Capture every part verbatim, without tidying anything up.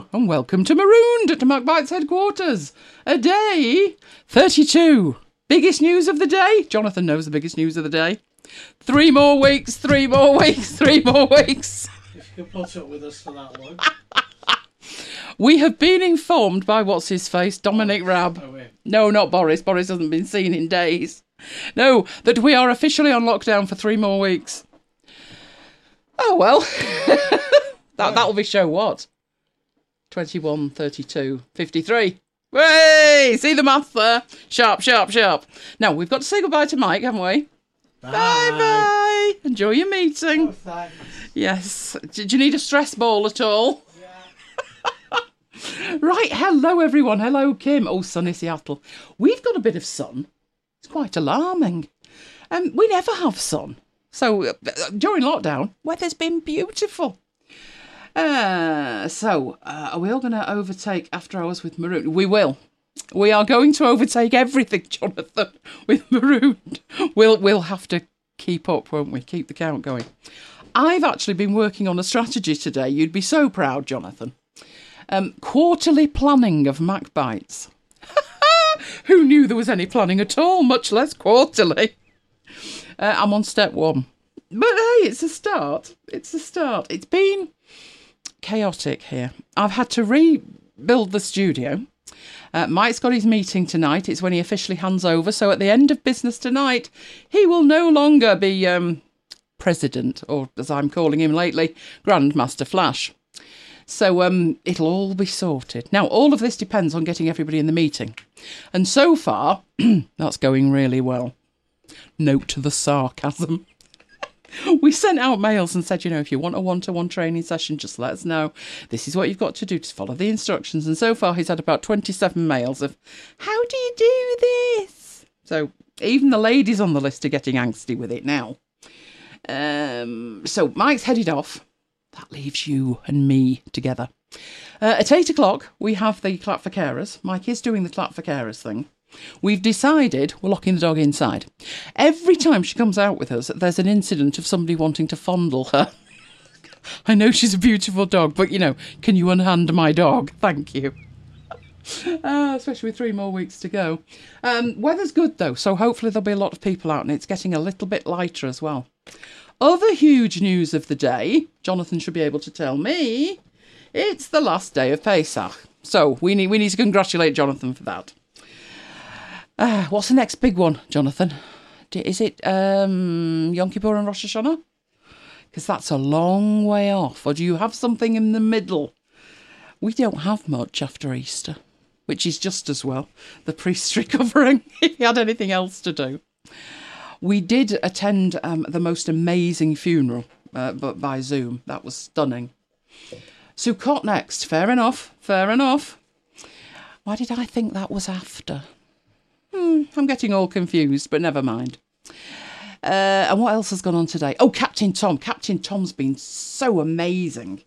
and welcome to Marooned at MacBite's headquarters. A day thirty-two. Biggest news of the day? Jonathan knows the biggest news of the day. Three more weeks, three more weeks, three more weeks. If you could put up with us for that long. We have been informed by what's his face, Dominic Raab. Oh, yeah. No, not Boris. Boris hasn't been seen in days. No, that we are officially on lockdown for three more weeks. Oh, well. that, that'll be show what? twenty-one, thirty-two, fifty-three. Way! See the math there? Sharp, sharp, sharp. Now, we've got to say goodbye to Mike, haven't we? Bye. Bye-bye. Enjoy your meeting. Oh, thanks. Yes. Do, do you need a stress ball at all? Yeah. Right, hello everyone. Hello, Kim. Oh, sunny Seattle. We've got a bit of sun. It's quite alarming. Um, we never have sun. So, uh, during lockdown, weather's been beautiful. Uh, so, uh, are we all going to overtake After Hours with Marooned? We will. We are going to overtake everything, Jonathan, with Marooned. We'll, we'll have to keep up, won't we? Keep the count going. I've actually been working on a strategy today. You'd be so proud, Jonathan. Um, quarterly planning of MacBites. Who knew there was any planning at all, much less quarterly? Uh, I'm on step one. But hey, it's a start. It's a start. It's been chaotic here. I've had to rebuild the studio. Uh, Mike's got his meeting tonight. It's when he officially hands over. So at the end of business tonight, he will no longer be um, president, or as I'm calling him lately, Grandmaster Flash. So um, it'll all be sorted. Now, all of this depends on getting everybody in the meeting. And so far, that's going really well. Note the sarcasm. We sent out mails and said, you know, if you want a one-to-one training session, just let us know. This is what you've got to do, to follow the instructions. And so far, he's had about twenty-seven mails of, how do you do this? So even the ladies on the list are getting angsty with it now. Um, so Mike's headed off. That leaves you and me together. Uh, at eight o'clock, we have the Clap for Carers. Mike is doing the Clap for Carers thing. We've decided we're locking the dog inside. Every time she comes out with us, there's an incident of somebody wanting to fondle her. I know she's a beautiful dog, but, you know, can you unhand my dog? Thank you. Uh, especially with three more weeks to go. Um, weather's good, though, so hopefully there'll be a lot of people out, and it's getting a little bit lighter as well. Other huge news of the day, Jonathan should be able to tell me, it's the last day of Pesach. So we need we need to congratulate Jonathan for that. Uh, what's the next big one, Jonathan? Is it um, Yom Kippur and Rosh Hashanah? Because that's a long way off. Or do you have something in the middle? We don't have much after Easter, which is just as well. The priest's recovering, if he had anything else to do. We did attend um, the most amazing funeral, uh, but by Zoom. That was stunning. Sukkot next. Fair enough. Fair enough. Why did I think that was after? Hmm, I'm getting all confused, but never mind. Uh, and what else has gone on today? Oh, Captain Tom. Captain Tom's been so amazing.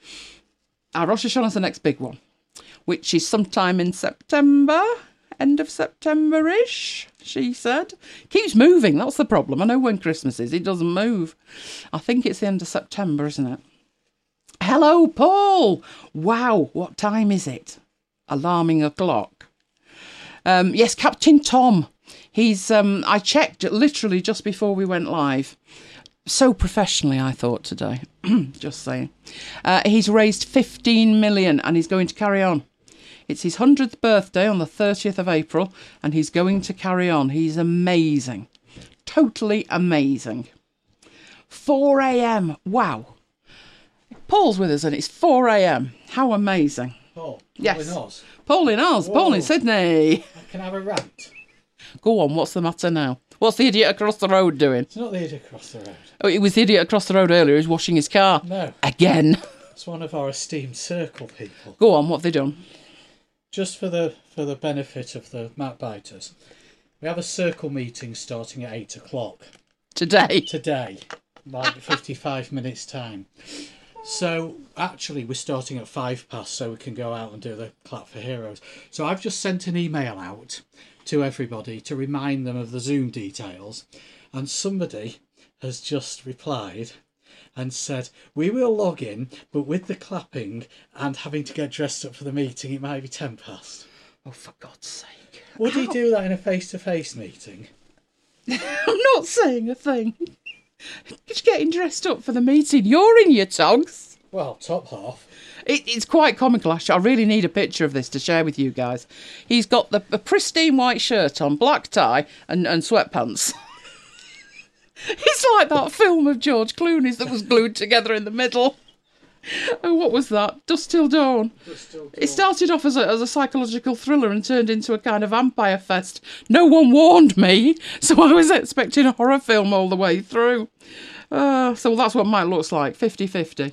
Our Rosh Hashanah's the next big one, which is sometime in September. End of September-ish, she said. Keeps moving, that's the problem. I know when Christmas is, it doesn't move. I think it's the end of September, isn't it? Hello, Paul. Wow, what time is it? Alarming o'clock. Um, yes, Captain Tom. He's, um, I checked literally just before we went live. So professionally, I thought, today. Just saying. Uh, he's raised fifteen million and he's going to carry on. It's his hundredth birthday on the thirtieth of April, and he's going to carry on. He's amazing. Totally amazing. four a.m. Wow. Paul's with us, and it's four a.m. How amazing. Paul? Yes. Paul in Oz? Paul in Oz. Whoa. Paul in Sydney. Can I have a rant? Go on, what's the matter now? What's the idiot across the road doing? It's not the idiot across the road. Oh, it was the idiot across the road earlier who's washing his car. No. Again. It's one of our esteemed circle people. Go on, what have they done? Just for the for the benefit of the MacBiters, we have a circle meeting starting at eight o'clock. Today? Today. Like fifty-five minutes time. So actually we're starting at five past so we can go out and do the Clap for Heroes. So I've just sent an email out to everybody to remind them of the Zoom details, and somebody has just replied, and said, we will log in, but with the clapping and having to get dressed up for the meeting, it might be ten past. Oh, for God's sake. Would he do that in a face-to-face meeting? I'm not saying a thing. Just getting dressed up for the meeting. You're in your togs. Well, top half. It, it's quite comical, actually. I really need a picture of this to share with you guys. He's got the a pristine white shirt on, black tie, and, and sweatpants. It's like that film of George Clooney's that was glued together in the middle. Oh, what was that? Dusk Till Dawn. Dusk Till Dawn. It started off as a, as a psychological thriller and turned into a kind of vampire fest. No one warned me, so I was expecting a horror film all the way through. Uh, so that's what mine looks like, fifty-fifty.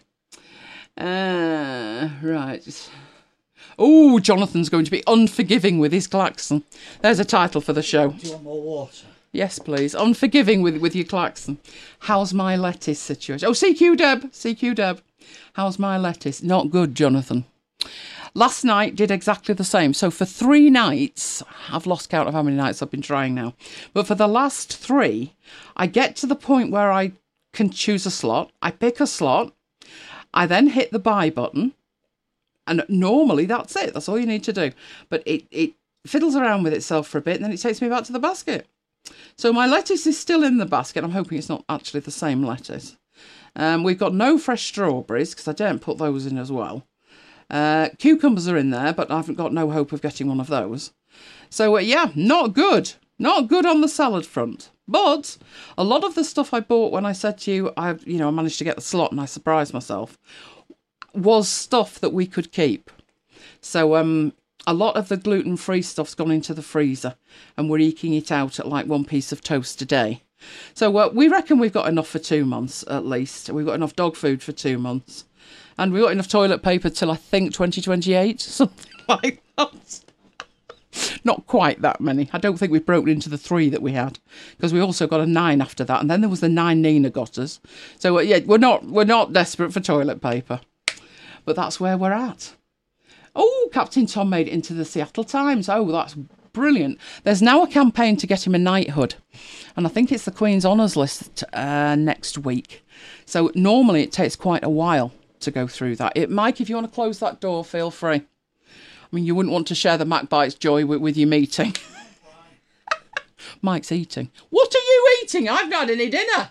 Uh, right. Oh, Jonathan's going to be unforgiving with his klaxon. There's a title for the show. Do you want more water? Yes, please. Unforgiving with, with your klaxon. How's my lettuce situation? Oh, C Q Deb. C Q Deb. How's my lettuce? Not good, Jonathan. Last night did exactly the same. So for three nights, I've lost count of how many nights I've been trying now. But for the last three, I get to the point where I can choose a slot. I pick a slot. I then hit the buy button. And normally that's it. That's all you need to do. But it, it fiddles around with itself for a bit and then it takes me back to the basket. So my lettuce is still in the basket. I'm hoping it's not actually the same lettuce. Um, we've got no fresh strawberries because I daren't put those in as well. Uh, cucumbers are in there, but I haven't got no hope of getting one of those. So uh, yeah, not good. Not good on the salad front. But a lot of the stuff I bought when I said to you, I you know I managed to get the slot and I surprised myself, was stuff that we could keep. So um. A lot of the gluten-free stuff's gone into the freezer and we're eking it out at like one piece of toast a day. So uh, we reckon we've got enough for two months at least. We've got enough dog food for two months. And we've got enough toilet paper till I think twenty twenty-eight, something like that. Not quite that many. I don't think we've broken into the three that we had because we also got a nine after that. And then there was the nine Nina got us. So uh, yeah, we're not, we're not desperate for toilet paper. But that's where we're at. Oh, Captain Tom made it into the Seattle Times. Oh, that's brilliant. There's now a campaign to get him a knighthood. And I think it's the Queen's Honours List uh, next week. So normally it takes quite a while to go through that. It, Mike, if you want to close that door, feel free. I mean, you wouldn't want to share the MacBite's joy with, with your meeting. Mike's eating. What are you eating? I've not had any dinner.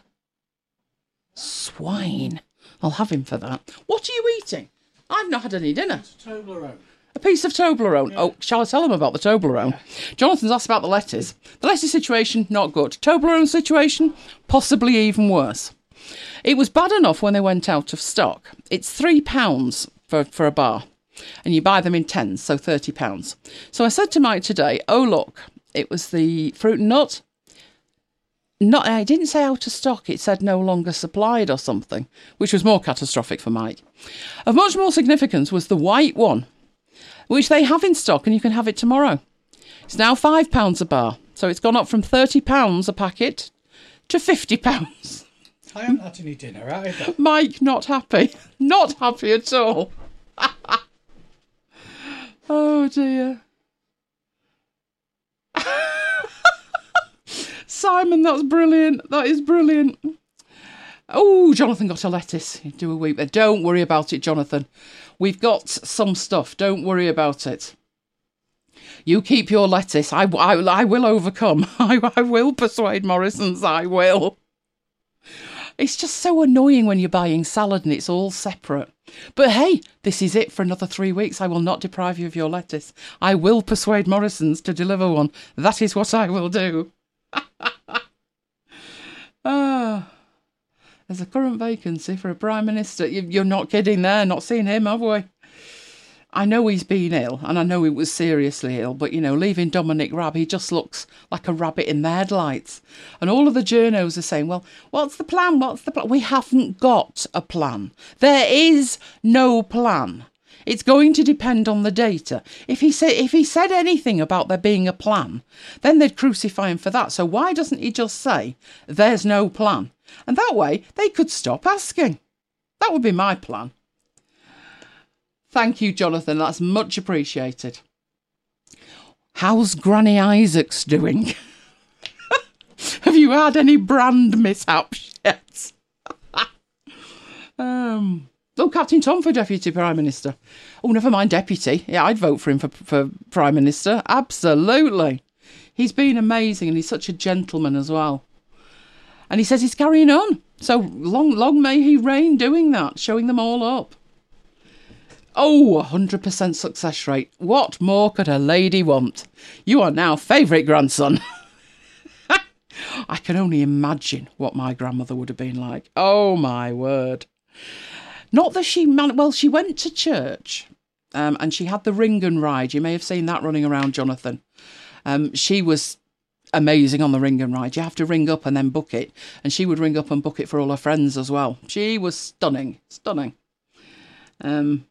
Swine. I'll have him for that. What are you eating? I've not had any dinner. It's a Toblerone. A piece of Toblerone. Yeah. Oh, shall I tell him about the Toblerone? Yeah. Jonathan's asked about the lettuce. The lettuce situation, not good. Toblerone situation, possibly even worse. It was bad enough when they went out of stock. It's three pounds for, for a bar. And you buy them in tens, so thirty pounds. So I said to Mike today, oh, look, it was the fruit and nut. Not, I didn't say out of stock, it said no longer supplied or something, which was more catastrophic for Mike. Of much more significance was the white one, which they have in stock and you can have it tomorrow. It's now five pounds a bar, so it's gone up from thirty pounds a packet to fifty pounds. I haven't had any dinner either. Mike, not happy. Not happy at all. Oh dear. Simon, that's brilliant. That is brilliant. Oh, Jonathan got a lettuce. Do a week there. Don't worry about it, Jonathan. We've got some stuff. Don't worry about it. You keep your lettuce. I, I, I will overcome. I, I will persuade Morrison's. I will. It's just so annoying when you're buying salad and it's all separate. But hey, this is it for another three weeks. I will not deprive you of your lettuce. I will persuade Morrison's to deliver one. That is what I will do. Ah, there's a current vacancy for a Prime Minister. You're not kidding there. Not seen him, have we? I know he's been ill, and I know he was seriously ill, but, you know, leaving Dominic Raab, he just looks like a rabbit in the headlights. And all of the journos are saying, well, what's the plan? What's the plan? We haven't got a plan. There is no plan. It's going to depend on the data. If he said if he said anything about there being a plan, then they'd crucify him for that. So why doesn't he just say, there's no plan? And that way, they could stop asking. That would be my plan. Thank you, Jonathan. That's much appreciated. How's Granny Isaacs doing? Have you had any brand mishaps yet? Um, oh, Captain Tom for Deputy Prime Minister. Oh, never mind Deputy. Yeah, I'd vote for him for, for Prime Minister. Absolutely. He's been amazing and he's such a gentleman as well. And he says he's carrying on. So long, long may he reign doing that, showing them all up. Oh, one hundred percent success rate. What more could a lady want? You are now favourite grandson. I can only imagine what my grandmother would have been like. Oh, my word. Not that she... Man- well, she went to church um, and she had the ring and ride. You may have seen that running around, Jonathan. Um, she was amazing on the ring and ride. You have to ring up and then book it. And she would ring up and book it for all her friends as well. She was stunning. Stunning. Um...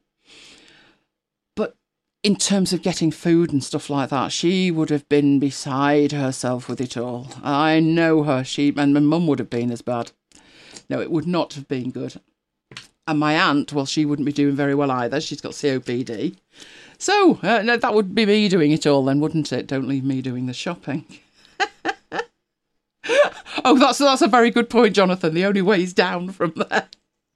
In terms of getting food and stuff like that, she would have been beside herself with it all. I know her. She and my mum would have been as bad. No, it would not have been good. And my aunt, well, she wouldn't be doing very well either. She's got C O P D. So uh, no, that would be me doing it all then, wouldn't it? Don't leave me doing the shopping. Oh, that's that's a very good point, Jonathan. The only way is down from there.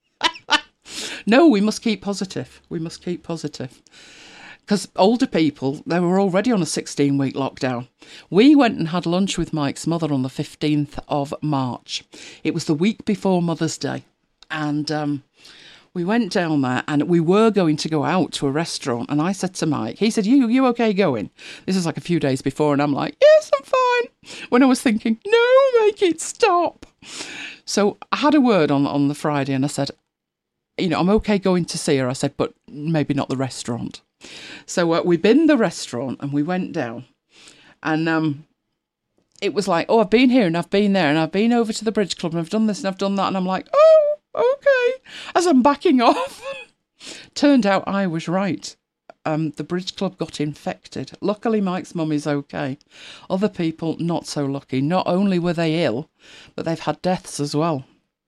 No, we must keep positive. We must keep positive. Because older people, they were already on a sixteen-week lockdown. We went and had lunch with Mike's mother on the fifteenth of March. It was the week before Mother's Day. And um, we went down there and we were going to go out to a restaurant. And I said to Mike, he said, you, you okay going? This is like a few days before. And I'm like, yes, I'm fine. When I was thinking, no, make it stop. So I had a word on, on the Friday and I said, you know, I'm okay going to see her. I said, but maybe not the restaurant. So uh, we binned the restaurant and we went down and um, it was like, oh, I've been here and I've been there and I've been over to the bridge club and I've done this and I've done that. And I'm like, oh, okay, as I'm backing off. Turned out I was right. Um, the bridge club got infected. Luckily, Mike's mum is okay. Other people, not so lucky. Not only were they ill, but they've had deaths as well.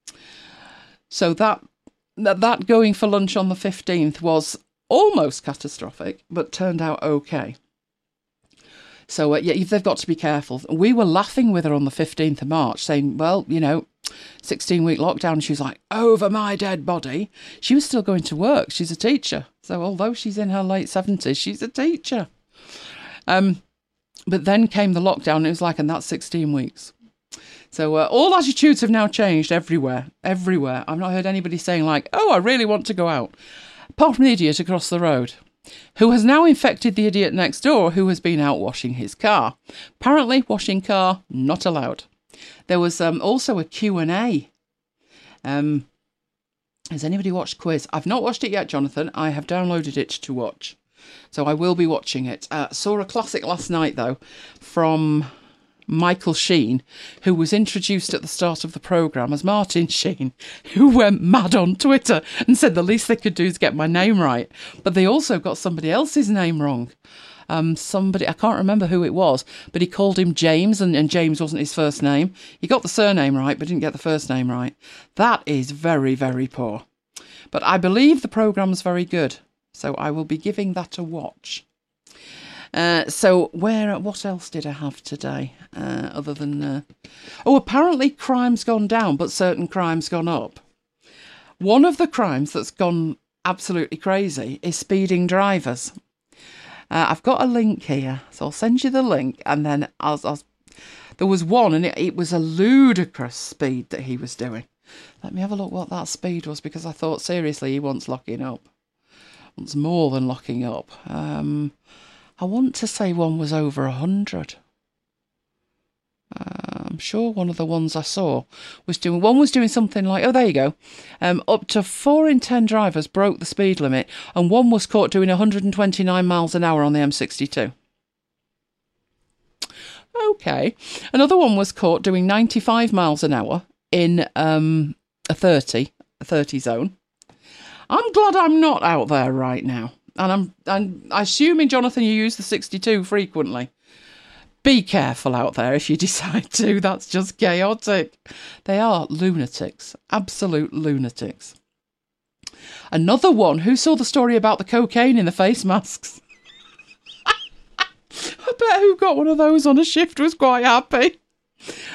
So that that going for lunch on the fifteenth was almost catastrophic, but turned out okay. So, uh, yeah, they've got to be careful. We were laughing with her on the fifteenth of March, saying, well, you know, sixteen-week lockdown. She was like, over my dead body. She was still going to work. She's a teacher. So although she's in her late seventies, she's a teacher. Um, but then came the lockdown. And it was like, and that's sixteen weeks. So uh, all attitudes have now changed everywhere, everywhere. I've not heard anybody saying like, oh, I really want to go out. Apart from the idiot across the road, who has now infected the idiot next door who has been out washing his car. Apparently, washing car, not allowed. There was um, also a Q and A. Um, has anybody watched Quiz? I've not watched it yet, Jonathan. I have downloaded it to watch. So I will be watching it. Uh, saw a classic last night, though, from Michael Sheen, who was introduced at the start of the programme as Martin Sheen, who went mad on Twitter and said the least they could do is get my name right. But they also got somebody else's name wrong. Um, somebody, I can't remember who it was, but he called him James and, and James wasn't his first name. He got the surname right, but didn't get the first name right. That is very, very poor. But I believe the programme's very good, so I will be giving that a watch. Uh, so where, what else did I have today, uh, other than, uh... oh, apparently crime's gone down, but certain crime's gone up. One of the crimes that's gone absolutely crazy is speeding drivers. Uh, I've got a link here, so I'll send you the link, and then I'll, I'll there was one, and it, it was a ludicrous speed that he was doing. Let me have a look what that speed was, because I thought, seriously, he wants locking up. Wants more than locking up. Um... I want to say one was over a hundred. Uh, I'm sure one of the ones I saw was doing, one was doing something like, oh, there you go. Um, up to four in ten drivers broke the speed limit, and one was caught doing one hundred twenty-nine miles an hour on the M sixty-two. Okay. Another one was caught doing ninety-five miles an hour in um, a thirty, a thirty zone. I'm glad I'm not out there right now. And I'm, I'm assuming, Jonathan, you use the sixty-two frequently. Be careful out there if you decide to. That's just chaotic. They are lunatics. Absolute lunatics. Another one. Who saw the story about the cocaine in the face masks? I bet who got one of those on a shift was quite happy.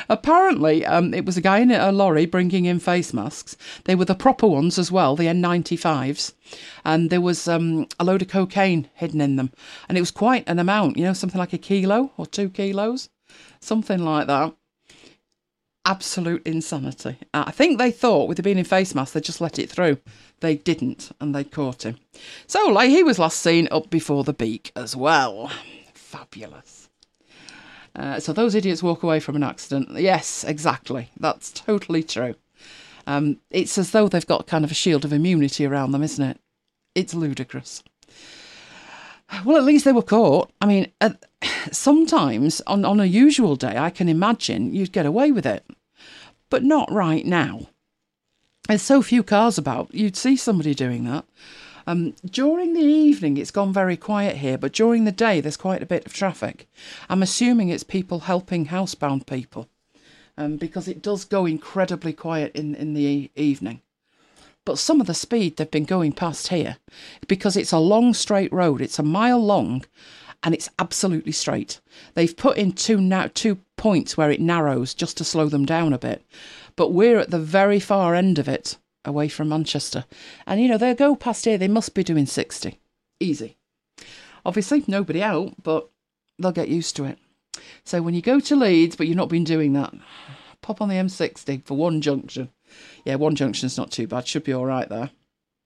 Apparently, um, it was a guy in a lorry bringing in face masks. They were the proper ones as well, the N ninety-fives. And there was um, a load of cocaine hidden in them. And it was quite an amount, you know, something like a kilo or two kilos, something like that. Absolute insanity. I think they thought with it being in face masks, they'd just let it through. They didn't, and they caught him. So, like, he was last seen up before the beak as well. Fabulous. Uh, so those idiots walk away from an accident. Yes, exactly. That's totally true. Um, it's as though they've got kind of a shield of immunity around them, isn't it? It's ludicrous. Well, at least they were caught. I mean, uh, sometimes on, on a usual day, I can imagine you'd get away with it. But not right now. There's so few cars about, you'd see somebody doing that. Um, during the evening, it's gone very quiet here, but during the day, there's quite a bit of traffic. I'm assuming it's people helping housebound people, um, because it does go incredibly quiet in, in the e- evening. But some of the speed they've been going past here, because it's a long straight road, it's a mile long, and it's absolutely straight. They've put in two na- two points where it narrows just to slow them down a bit. But we're at the very far end of it, away from Manchester. And, you know, they'll go past here, they must be doing sixty. Easy. Obviously, nobody out, but they'll get used to it. So when you go to Leeds, but you've not been doing that, pop on the M sixty for one junction. Yeah, one junction's not too bad. Should be all right there.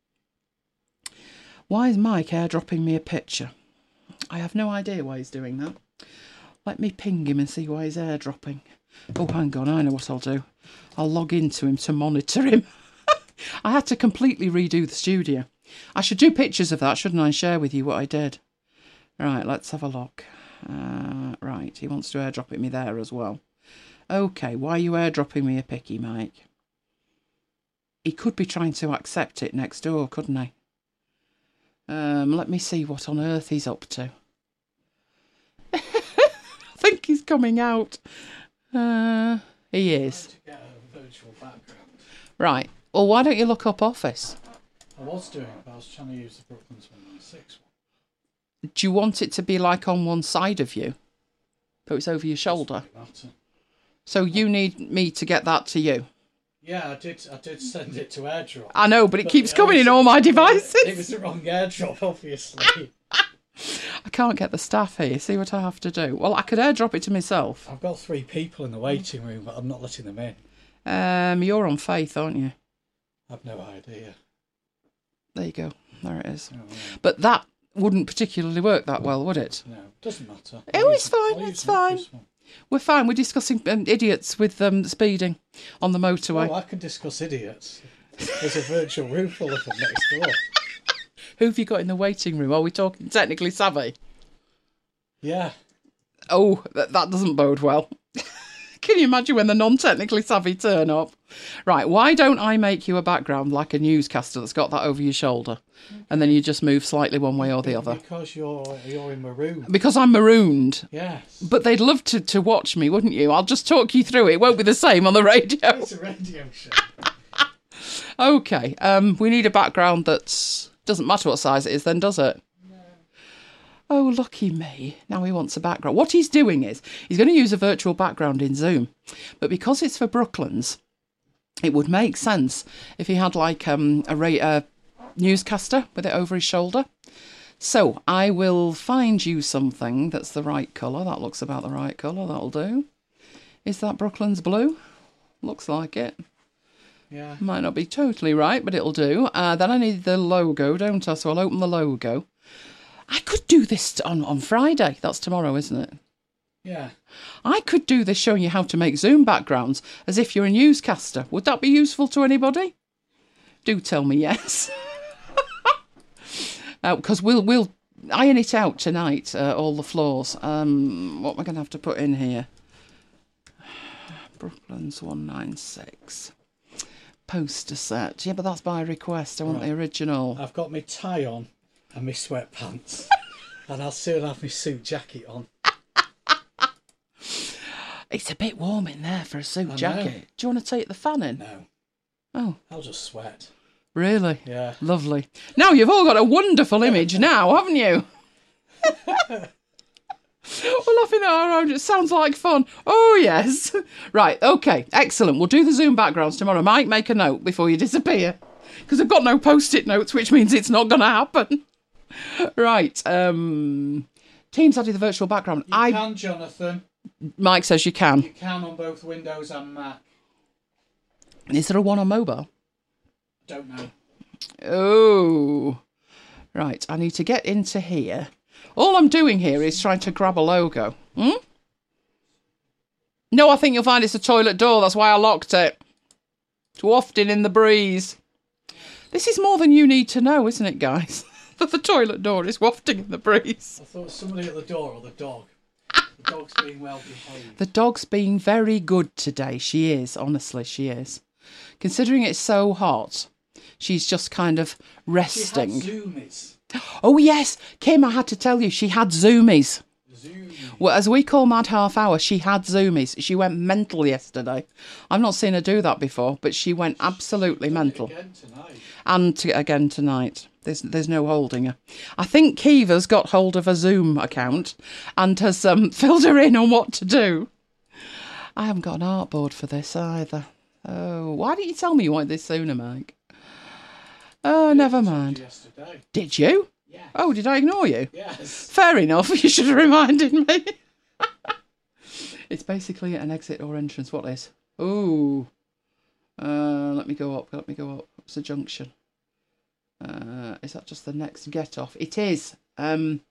Why is Mike airdropping me a picture? I have no idea why he's doing that. Let me ping him and see why he's airdropping. Oh, hang on, I know what I'll do. I'll log into him to monitor him. I had to completely redo the studio. I should do pictures of that, shouldn't I, and share with you what I did. Right, let's have a look. Uh, right, he wants to airdrop it me there as well. Okay, why are you airdropping me a picky, Mike? He could be trying to accept it next door, couldn't he? Um, let me see what on earth he's up to. I think he's coming out. Uh, he is. To get a virtual background. Right. Well, why don't you look up Office? I was doing, but I was trying to use the Brooklands one ninety-six one. Do you want it to be like on one side of you? So it's over your shoulder? So you need me to get that to you? Yeah, I did. I did send it to AirDrop. I know, but it but keeps it coming was, in all my devices. It was the wrong AirDrop, obviously. I can't get the staff here. See what I have to do. Well, I could airdrop it to myself. I've got three people in the waiting room, but I'm not letting them in. Um, you're on Faith, aren't you? I've no idea. There you go. There it is. Oh, yeah. But that wouldn't particularly work that well, would it? No, doesn't matter. Oh, it's fine. It's fine. We're fine. We're discussing um, idiots with um, speeding on the motorway. Oh, I can discuss idiots. There's a virtual room full of them next door. Who have you got in the waiting room? Are we talking technically savvy? Yeah. Oh, that, that doesn't bode well. Can you imagine when the non-technically savvy turn up? Right, why don't I make you a background like a newscaster that's got that over your shoulder? And then you just move slightly one way or the other. Because you're you're in maroon. Because I'm marooned. Yes. But they'd love to, to watch me, wouldn't you? I'll just talk you through it. It won't be the same on the radio. It's a radio show. Okay, um, we need a background that's... Doesn't matter what size it is then, does it? Oh, lucky me. Now he wants a background. What he's doing is, he's going to use a virtual background in Zoom. But because it's for Brooklands, it would make sense if he had like um, a ra- uh, newscaster with it over his shoulder. So I will find you something that's the right colour. That looks about the right colour. That'll do. Is that Brooklands blue? Looks like it. Yeah. Might not be totally right, but it'll do. Uh, then I need the logo, don't I? So I'll open the logo. I could do this on, on Friday. That's tomorrow, isn't it? Yeah. I could do this showing you how to make Zoom backgrounds as if you're a newscaster. Would that be useful to anybody? Do tell me yes. Because uh, we'll we'll iron it out tonight, uh, all the floors. Um, what am I going to have to put in here? Brooklands one ninety-six. Poster set. Yeah, but that's by request. I want right. the original. I've got my tie on and my sweatpants. And I'll soon have my suit jacket on. It's a bit warm in there for a suit I jacket. know. Do you want to take the fan in? No. Oh. I'll just sweat. Really? Yeah. Lovely. Now you've all got a wonderful image now, haven't you? We're laughing at our own. It sounds like fun. Oh, yes. Right, okay, excellent. We'll do the Zoom backgrounds tomorrow. Mike, make a note before you disappear. Because I've got no post-it notes, which means it's not going to happen. Right, um... Teams added the virtual background. You I can, Jonathan. Mike says you can. You can on both Windows and Mac. Is there a one on mobile? Don't know. Oh. Right, I need to get into here. All I'm doing here is trying to grab a logo. Hmm? No, I think you'll find it's a toilet door. That's why I locked it. It's wafting in the breeze. This is more than you need to know, isn't it, guys? That the toilet door is wafting in the breeze. I thought somebody at the door or the dog. The dog's being well behaved. The dog's being very good today. She is, honestly, she is. Considering it's so hot, she's just kind of resting. She had zoomies. Oh, yes. Kim, I had to tell you, she had zoomies. Zoomies. Well, as we call Mad Half Hour, she had zoomies. She went mental yesterday. I've not seen her do that before, but she went absolutely She's mental. done it again tonight. And to, again tonight. There's there's no holding her. I think Kiva's got hold of a Zoom account and has um, filled her in on what to do. I haven't got an artboard for this either. Oh, why didn't you tell me you wanted this sooner, Mike? Oh, never mind. Yesterday. Did you? Yes. Oh, did I ignore you? Yes. Fair enough. You should have reminded me. It's basically an exit or entrance. What is? Ooh. Uh, let me go up. Let me go up. It's a junction. Uh, is that just the next get off? It is. Um.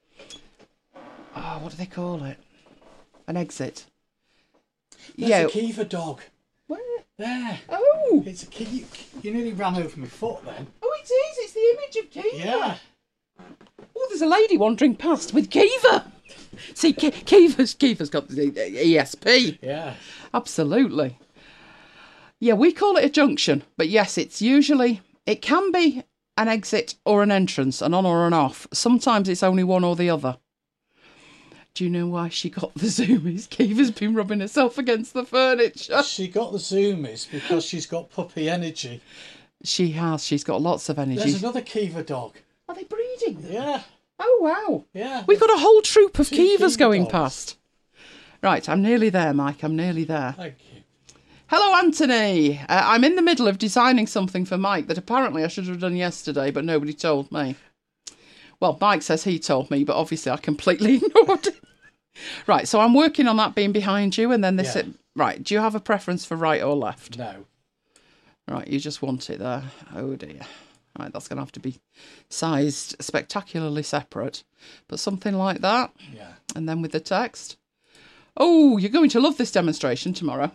Oh, what do they call it? An exit. There's yeah. a Kiva dog. Where? There. Oh. It's a Kiva. You nearly ran over my foot then. Oh, it is. It's the image of Kiva. Yeah. Oh, there's a lady wandering past with Kiva. See, Ki- Kiva's Kiva's got the E S P. Yeah. Absolutely. Yeah, we call it a junction, but yes, it's usually it can be an exit or an entrance, an on or an off. Sometimes it's only one or the other. Do you know why she got the zoomies? Kiva's been rubbing herself against the furniture. She got the zoomies because she's got puppy energy. She has. She's got lots of energy. There's another Kiva dog. Are they breeding? Yeah. Oh, wow. Yeah. We've got a whole troop of Two Kivas Kiva going dogs. past. Right, I'm nearly there, Mike. I'm nearly there. Thank you. Hello, Anthony. Uh, I'm in the middle of designing something for Mike that apparently I should have done yesterday, but nobody told me. Well, Mike says he told me, but obviously I completely ignored it. Right, so I'm working on that being behind you, and then this... Yeah. It, right, do you have a preference for right or left? No. Right, you just want it there. Oh, dear. Right, that's going to have to be sized spectacularly separate. But something like that. Yeah. And then with the text. Oh, you're going to love this demonstration tomorrow.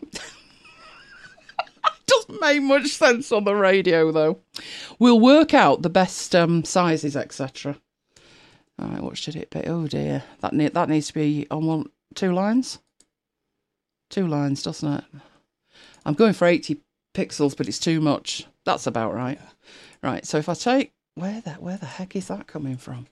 Doesn't make much sense on the radio, though. We'll work out the best um, sizes, et cetera. All right, what should it be? Oh, dear. That, ne- that needs to be on one, two lines? Two lines, doesn't it? I'm going for eighty pixels, but it's too much. That's about right. Yeah. Right, so if I take... Where the, where the heck is that coming from?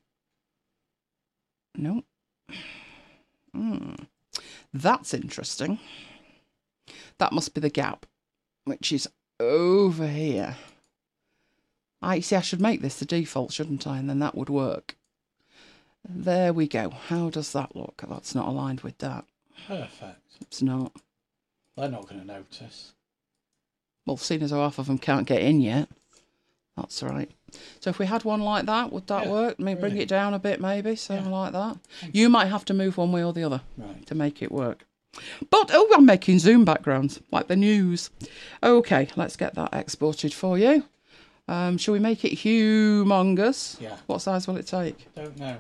No. Hmm. That's interesting. That must be the gap, which is over here. I see, I should make this the default, shouldn't I? And then that would work. There we go. How does that look? That's not aligned with that. Perfect. It's not. They're not going to notice. Well, seeing as how half of them can't get in yet. That's right. So if we had one like that, would that Yeah, work? I mean, bring really. it down a bit, maybe, something Yeah. like that. Thank You might have to move one way or the other Right. to make it work. But, oh, I'm making Zoom backgrounds, like the news. Okay, let's get that exported for you. Um, shall we make it humongous? Yeah. What size will it take? Don't know.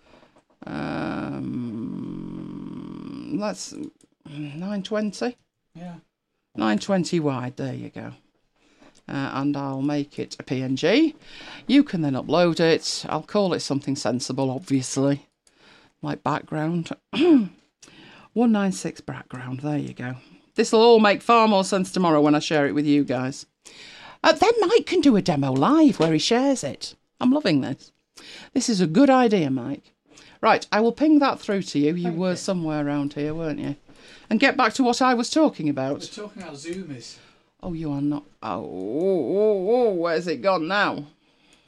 Um, let's nine twenty. Yeah. nine twenty wide, there you go. Uh, and I'll make it a P N G. You can then upload it. I'll call it something sensible, obviously. Like background. one ninety-six background, there you go. This will all make far more sense tomorrow when I share it with you guys. Uh, then Mike can do a demo live where he shares it. I'm loving this. This is a good idea, Mike. Right, I will ping that through to you. You Thank were you. somewhere around here, weren't you? And get back to what I was talking about. We're talking about zoomies. Oh, you are not... Oh, oh, oh, oh, where's it gone now?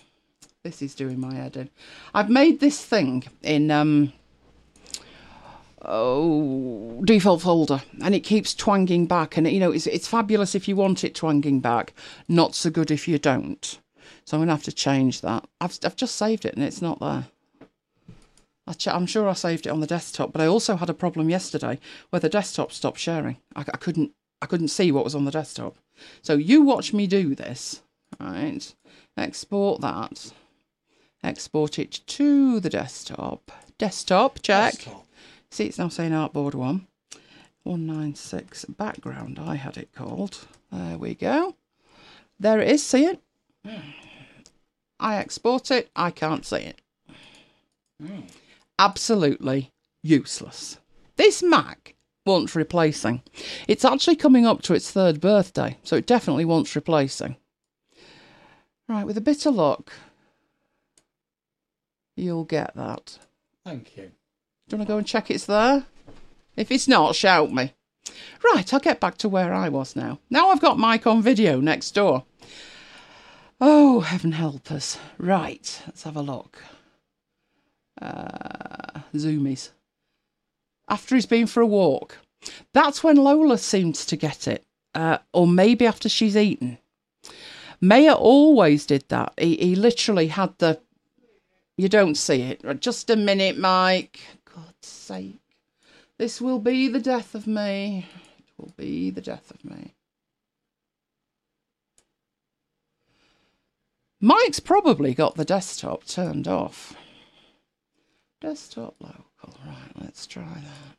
This is doing my head in. I've made this thing in... um. oh, default folder, and it keeps twanging back. And, you know, it's, it's fabulous if you want it twanging back, not so good if you don't. So I'm going to have to change that. I've, I've just saved it and it's not there. I ch- I'm sure I saved it on the desktop, but I also had a problem yesterday where the desktop stopped sharing. I, I couldn't I couldn't see what was on the desktop. So you watch me do this, right? Export that. Export it to the desktop. Desktop, check. Desktop. See, it's now saying Artboard one. one ninety-six background, I had it called. There we go. There it is, see it? Mm. I export it, I can't see it. Mm. Absolutely useless. This Mac wants replacing. It's actually coming up to its third birthday, so it definitely wants replacing. Right, with a bit of luck, you'll get that. Thank you. Do you want to go and check it's there? If it's not, shout me. Right, I'll get back to where I was now. Now I've got Mike on video next door. Oh, heaven help us. Right, let's have a look. Uh, zoomies. After he's been for a walk. That's when Lola seems to get it. Uh, or maybe after she's eaten. Maya always did that. He, he literally had the... You don't see it. Just a minute, Mike. God's sake. This will be the death of me. It will be the death of me. Mike's probably got the desktop turned off. Desktop local. Right, let's try that.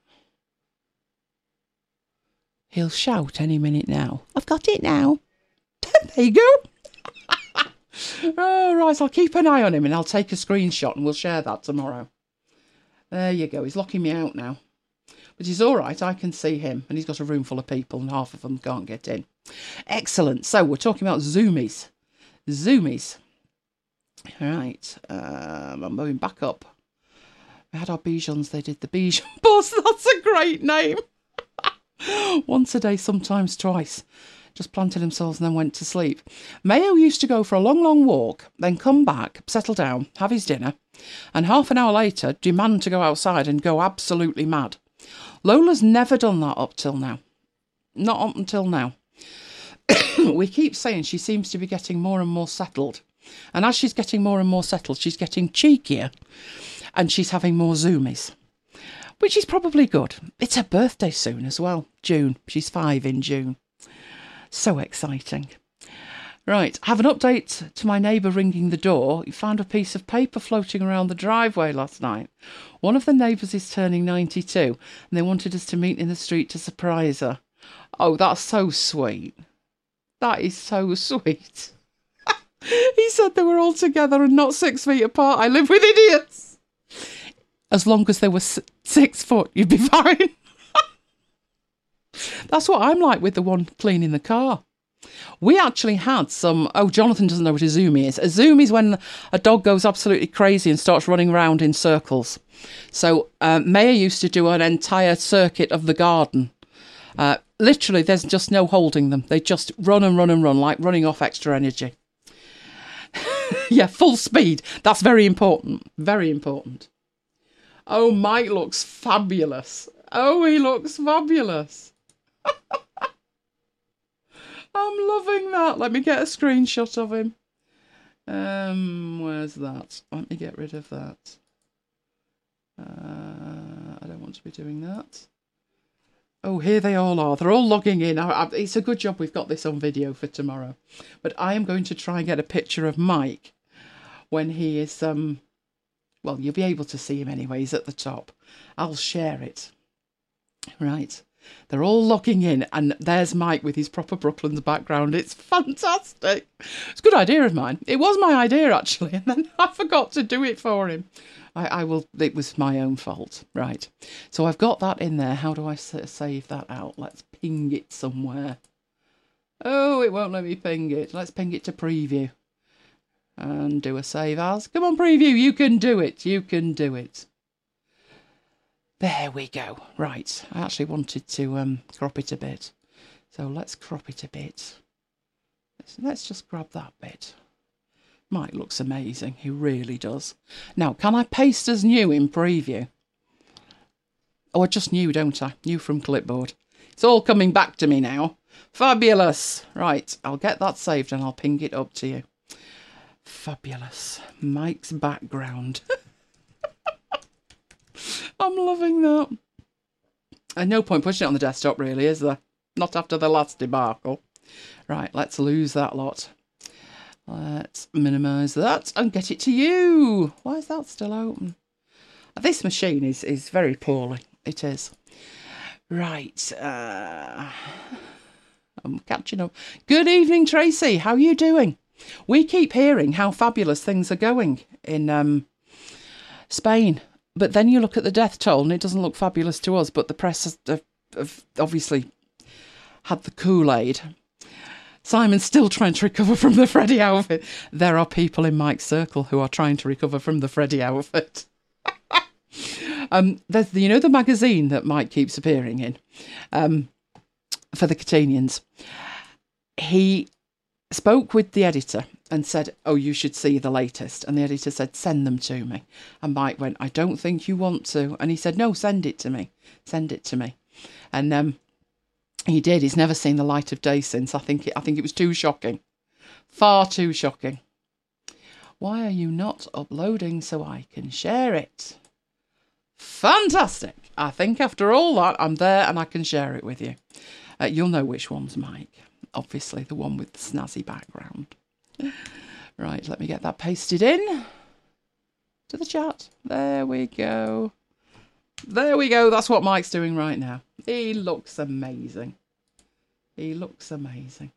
He'll shout any minute now. I've got it now. There you go. Oh, right, I'll keep an eye on him and I'll take a screenshot and we'll share that tomorrow. There you go. He's locking me out now. But he's all right. I can see him. And he's got a room full of people and half of them can't get in. Excellent. So we're talking about zoomies. Zoomies. All right. Um, I'm moving back up. We had our Bijons. They did the Bijon bus. That's a great name. Once a day, sometimes twice. Just planted themselves and then went to sleep. Mayo used to go for a long, long walk, then come back, settle down, have his dinner, and half an hour later demand to go outside and go absolutely mad. Lola's never done that up till now. Not up until now. We keep saying she seems to be getting more and more settled. And as she's getting more and more settled, she's getting cheekier and she's having more zoomies. Which is probably good. It's her birthday soon as well. June. She's five in June. So exciting. Right, I have an update to my neighbour ringing the door. He found a piece of paper floating around the driveway last night. One of the neighbours is turning ninety-two and they wanted us to meet in the street to surprise her. Oh, that's so sweet. That is so sweet. He said they were all together and not six feet apart. I live with idiots. As long as they were s- six foot, you'd be fine. That's what I'm like with the one cleaning the car. We actually had some... Oh, Jonathan doesn't know what a zoomie is. A zoomie is when a dog goes absolutely crazy and starts running around in circles. So uh, Maya used to do an entire circuit of the garden. Uh, literally, there's just no holding them. They just run and run and run, like running off extra energy. Yeah, full speed. That's very important. Very important. Oh, Mike looks fabulous. Oh, he looks fabulous. I'm loving that. Let me get a screenshot of him. Um, where's that? Let me get rid of that. Uh, I don't want to be doing that. Oh, here they all are. They're all logging in. I, I, it's a good job we've got this on video for tomorrow. But I am going to try and get a picture of Mike when he is... um. Well, you'll be able to see him anyway. He's at the top. I'll share it. Right. They're all logging in, and there's Mike with his proper Brooklands background. It's fantastic. It's a good idea of mine. It was my idea, actually, and then I forgot to do it for him. I, I will. It was my own fault. Right. So I've got that in there. How do I save that out? Let's ping it somewhere. Oh, it won't let me ping it. Let's ping it to preview. And do a save as. Come on, preview. You can do it. You can do it. There we go. Right. I actually wanted to um, crop it a bit. So let's crop it a bit. Let's, let's just grab that bit. Mike looks amazing. He really does. Now, can I paste as new in preview? Oh, I just knew, don't I? Knew from clipboard. It's all coming back to me now. Fabulous. Right, I'll get that saved and I'll ping it up to you. Fabulous. Mike's background. I'm loving that. And no point pushing it on the desktop, really, is there? Not after the last debacle. Right, let's lose that lot. Let's minimise that and get it to you. Why is that still open? This machine is, is very poorly. It is. Right. Uh, I'm catching up. Good evening, Tracy. How are you doing? We keep hearing how fabulous things are going in um, Spain. But then you look at the death toll and it doesn't look fabulous to us. But the press have, have obviously had the Kool-Aid. Simon's still trying to recover from the Freddy outfit. There are people in Mike's circle who are trying to recover from the Freddy outfit. um, there's the, you know the magazine that Mike keeps appearing in um, for the Catanians. He spoke with the editor and said, oh, you should see the latest. And the editor said, send them to me. And Mike went, I don't think you want to. And he said, no, send it to me. Send it to me. And um, he did. He's never seen the light of day since. I think it, I think it was too shocking. Far too shocking. Why are you not uploading so I can share it? Fantastic. I think after all that, I'm there and I can share it with you. Uh, you'll know which one's Mike. Obviously, the one with the snazzy background. Right, let me get that pasted in to the chat. There we go. There we go. That's what Mike's doing right now. He looks amazing. He looks amazing.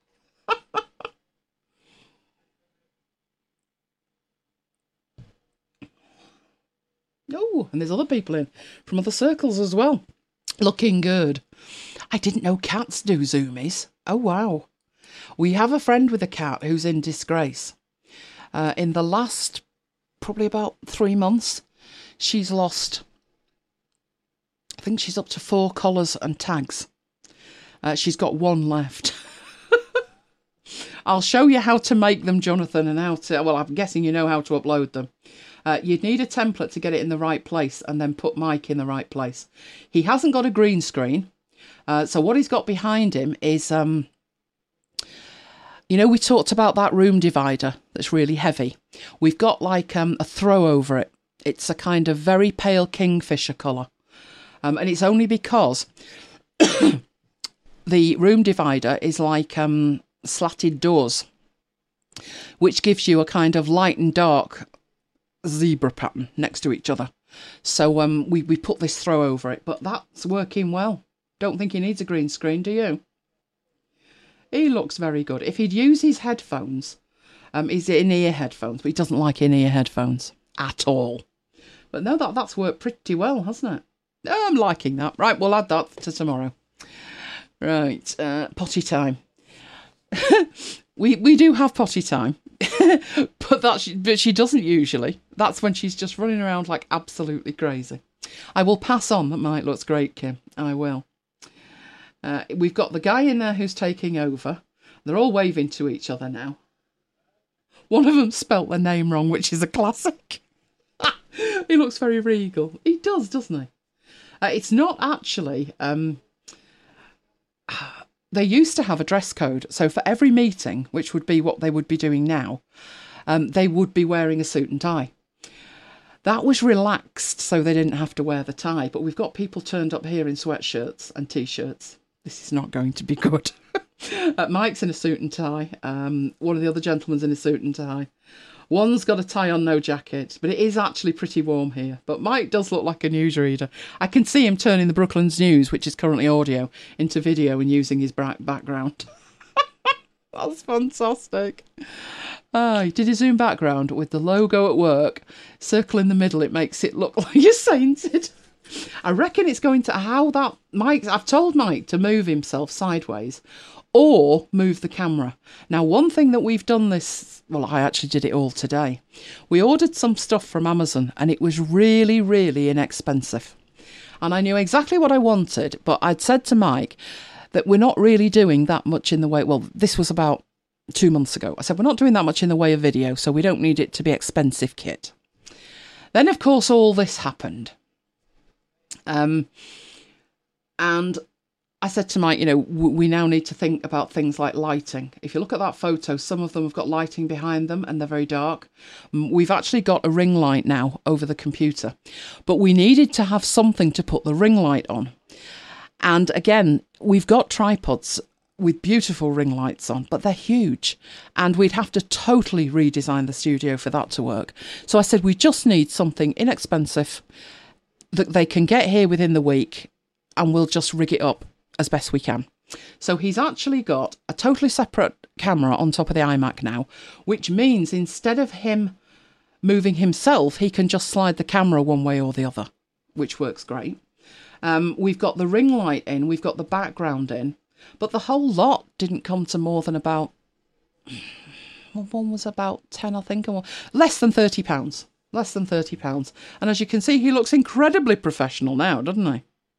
Oh, and there's other people in from other circles as well. Looking good. I didn't know cats do zoomies. Oh, wow. We have a friend with a cat who's in disgrace. Uh, in the last, probably about three months, she's lost, I think she's up to four collars and tags. Uh, she's got one left. I'll show you how to make them, Jonathan, and how to, well, I'm guessing you know how to upload them. Uh, you'd need a template to get it in the right place and then put Mike in the right place. He hasn't got a green screen. Uh, so what he's got behind him is, um, you know, we talked about that room divider that's really heavy. We've got like um, a throw over it. It's a kind of very pale kingfisher colour. Um, and it's only because the room divider is like um, slatted doors, which gives you a kind of light and dark zebra pattern next to each other. So um, we, we put this throw over it, but that's working well. Don't think he needs a green screen, do you? He looks very good. If he'd use his headphones, um, he's in-ear headphones, but he doesn't like in-ear headphones at all. But no, that, that's worked pretty well, hasn't it? Oh, I'm liking that. Right, we'll add that to tomorrow. Right, uh, potty time. we we do have potty time, but that she, but she doesn't usually. That's when she's just running around like absolutely crazy. I will pass on that Mike looks great, Kim. I will. Uh, we've got the guy in there who's taking over. They're all waving to each other now. One of them spelt their name wrong, which is a classic. He looks very regal. He does, doesn't he? Uh, it's not actually... Um, they used to have a dress code. So for every meeting, which would be what they would be doing now, um, they would be wearing a suit and tie. That was relaxed, so they didn't have to wear the tie. But we've got people turned up here in sweatshirts and T-shirts. This is not going to be good. uh, Mike's in a suit and tie. Um, one of the other gentlemen's in a suit and tie. One's got a tie on, no jacket. But it is actually pretty warm here. But Mike does look like a newsreader. I can see him turning the Brooklands News, which is currently audio, into video and using his background. That's fantastic. Ah, he did his Zoom background with the logo at work. Circle in the middle, it makes it look like you're sainted. I reckon it's going to, how that, Mike, I've told Mike to move himself sideways or move the camera. Now, one thing that we've done this, well, I actually did it all today. We ordered some stuff from Amazon and it was really, really inexpensive. And I knew exactly what I wanted, but I'd said to Mike that we're not really doing that much in the way, well, this was about two months ago. I said, we're not doing that much in the way of video, so we don't need it to be expensive kit. Then, of course, all this happened. Um, And I said to Mike, you know, we now need to think about things like lighting. If you look at that photo, some of them have got lighting behind them and they're very dark. We've actually got a ring light now over the computer, but we needed to have something to put the ring light on. And again, we've got tripods with beautiful ring lights on, but they're huge. And we'd have to totally redesign the studio for that to work. So I said, we just need something inexpensive that they can get here within the week, and we'll just rig it up as best we can. So he's actually got a totally separate camera on top of the iMac now, which means instead of him moving himself, he can just slide the camera one way or the other, which works great. Um, we've got the ring light in, we've got the background in, but the whole lot didn't come to more than about, well, one was about ten, I think, or less than thirty pounds. Less than thirty pounds. And as you can see, he looks incredibly professional now, doesn't he?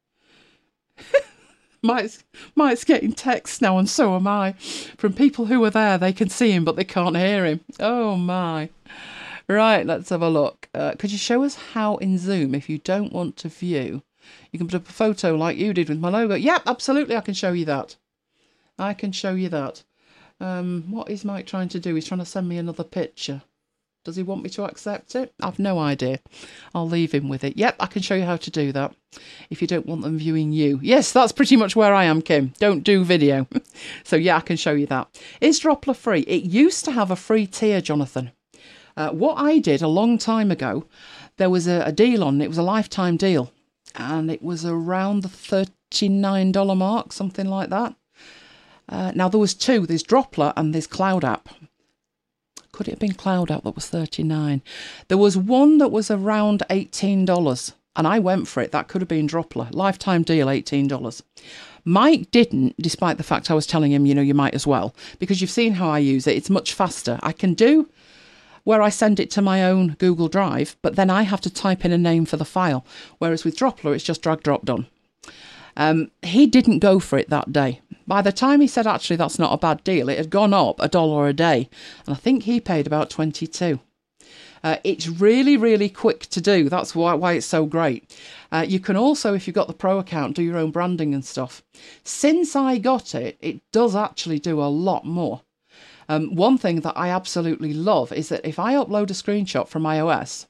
Mike's, Mike's getting texts now, and so am I, from people who are there. They can see him, but they can't hear him. Oh, my. Right, let's have a look. Uh, could you show us how in Zoom, if you don't want to view, you can put up a photo like you did with my logo? Yep, absolutely, I can show you that. I can show you that. Um, what is Mike trying to do? He's trying to send me another picture. Does he want me to accept it? I've no idea. I'll leave him with it. Yep, I can show you how to do that if you don't want them viewing you. Yes, that's pretty much where I am, Kim. Don't do video. So yeah, I can show you that. Is Droplr free? It used to have a free tier, Jonathan. Uh, what I did a long time ago, there was a, a deal on it. It was a lifetime deal. And it was around the thirty-nine dollars mark, something like that. Uh, now, there was two. There's Droplr and there's Cloud App. Could it have been Cloud App that was thirty-nine? There was one that was around eighteen dollars, and I went for it. That could have been Droplr. Lifetime deal, eighteen dollars. Mike didn't, despite the fact I was telling him, you know, you might as well, because you've seen how I use it. It's much faster. I can do where I send it to my own Google Drive, but then I have to type in a name for the file, whereas with Droplr, it's just drag, drop, done. Um, he didn't go for it that day. By the time he said, actually, that's not a bad deal, it had gone up a dollar a day. And I think he paid about twenty-two. Uh, it's really, really quick to do. That's why, why it's so great. Uh, you can also, if you've got the Pro account, do your own branding and stuff. Since I got it, it does actually do a lot more. Um, one thing that I absolutely love is that if I upload a screenshot from iOS,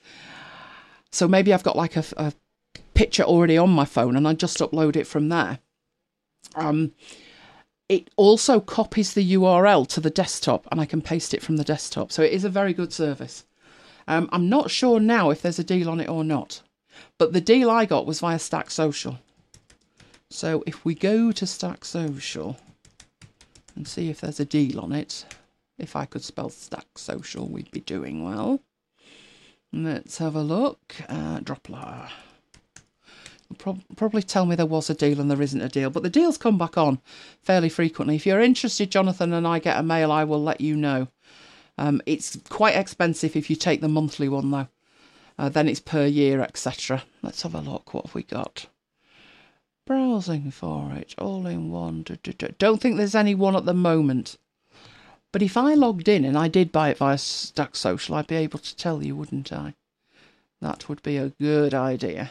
so maybe I've got like a, a picture already on my phone and I just upload it from there. Um, it also copies the U R L to the desktop and I can paste it from the desktop. So it is a very good service. Um, I'm not sure now if there's a deal on it or not, but the deal I got was via Stack Social. So if we go to Stack Social and see if there's a deal on it, if I could spell Stack Social, we'd be doing well. Let's have a look. Uh, Droplr. Pro probably tell me there was a deal and there isn't a deal, but the deals come back on fairly frequently. If you're interested, Jonathan, and I get a mail, I will let you know. Um, it's quite expensive if you take the monthly one, though. Uh, then it's per year, et cetera. Let's have a look. What have we got? Browsing for it, all in one. Do, do, do. Don't think there's any one at the moment. But if I logged in and I did buy it via Stack Social, I'd be able to tell you, wouldn't I? That would be a good idea.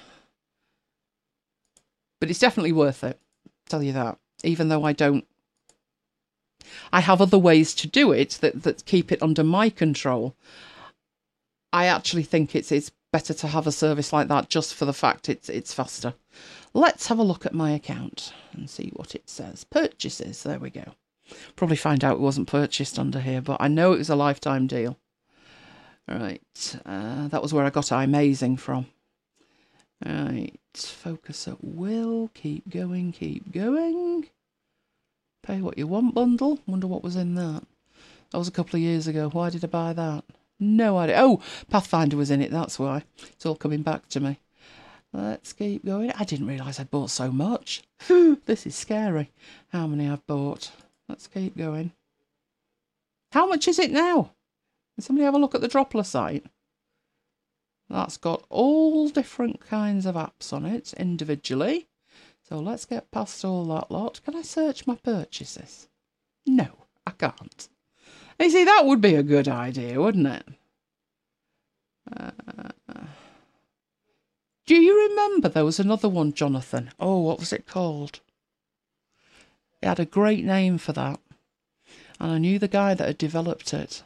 But it's definitely worth it, I'll tell you that. Even though I don't... I have other ways to do it that, that keep it under my control. I actually think it's it's better to have a service like that just for the fact it's, it's faster. Let's have a look at my account and see what it says. Purchases, there we go. Probably find out it wasn't purchased under here, but I know it was a lifetime deal. Right, uh, that was where I got iMazing from. Right, focus at will, keep going, keep going. Pay what you want bundle, wonder what was in that. That was a couple of years ago, why did I buy that? No idea. Oh, Pathfinder was in it, that's why. It's all coming back to me. Let's keep going. I didn't realise I'd bought so much. This is scary, how many I've bought. Let's keep going. How much is it now? Can somebody have a look at the Droplr site? That's got all different kinds of apps on it individually. So let's get past all that lot. Can I search my purchases? No, I can't. You see, that would be a good idea, wouldn't it? Uh, Do you remember there was another one, Jonathan? Oh, what was it called? It had a great name for that. And I knew the guy that had developed it.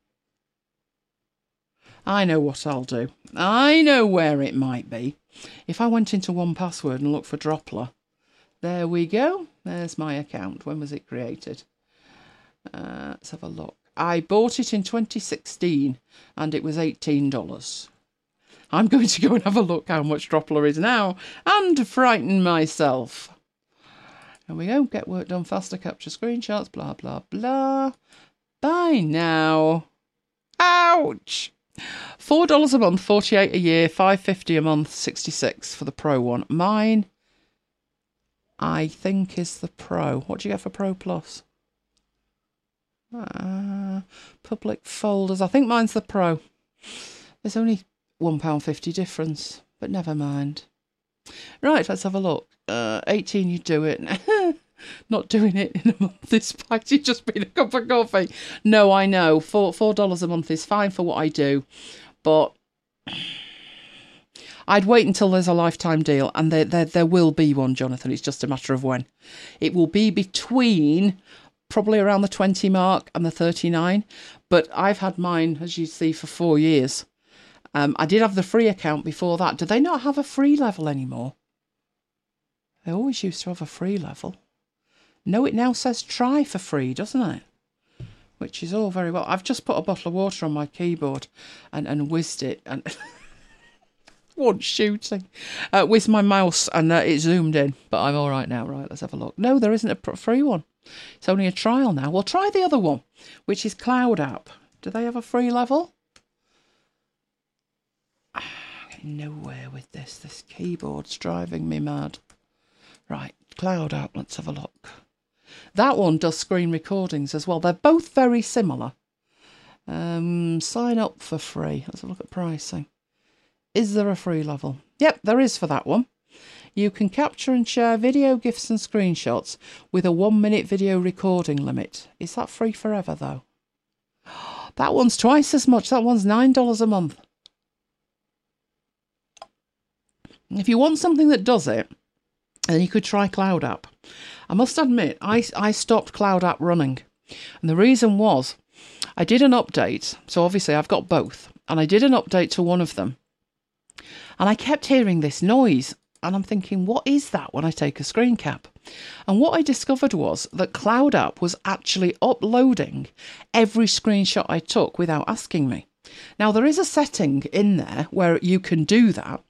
I know what I'll do. I know where it might be. If I went into one password and looked for Droplr, there we go. There's my account. When was it created? Uh, let's have a look. I bought it in twenty sixteen and it was eighteen dollars. I'm going to go and have a look how much Droplr is now and frighten myself. Here we go. Get work done faster, capture screenshots, blah, blah, blah. Bye now. Ouch. four dollars a month, forty-eight dollars a year, five dollars fifty a month, sixty-six for the Pro one. Mine, I think, is the Pro. What do you get for Pro Plus? Uh, public folders. I think mine's the Pro. There's only one pound fifty difference, but never mind. Right, let's have a look. Uh, eighteen, you do it. Not doing it in a month despite it just being a cup of coffee. No, I know. Four, four dollars a month is fine for what I do, but I'd wait until there's a lifetime deal, and there, there, there will be one, Jonathan. It's just a matter of when. It will be between probably around the twenty mark and the thirty-nine, but I've had mine, as you see, for four years. Um, I did have the free account before that. Do they not have a free level anymore? They always used to have a free level. No, it now says try for free, doesn't it? Which is all very well. I've just put a bottle of water on my keyboard and, and whizzed it. And one shooting. Uh, with my mouse, and uh, it zoomed in. But I'm all right now. Right, let's have a look. No, there isn't a free one. It's only a trial now. We'll try the other one, which is Cloud App. Do they have a free level? I'm getting nowhere with this. This keyboard's driving me mad. Right, Cloud App. Let's have a look. That one does screen recordings as well. They're both very similar. Um, sign up for free. Let's have a look at pricing. Is there a free level? Yep, there is for that one. You can capture and share video, GIFs and screenshots with a one minute video recording limit. Is that free forever though? That one's twice as much. That one's nine dollars a month. If you want something that does it, then you could try Cloud App. I must admit, I, I stopped Cloud App running. And the reason was, I did an update. So obviously I've got both. And I did an update to one of them. And I kept hearing this noise. And I'm thinking, what is that when I take a screen cap? And what I discovered was that Cloud App was actually uploading every screenshot I took without asking me. Now, there is a setting in there where you can do that.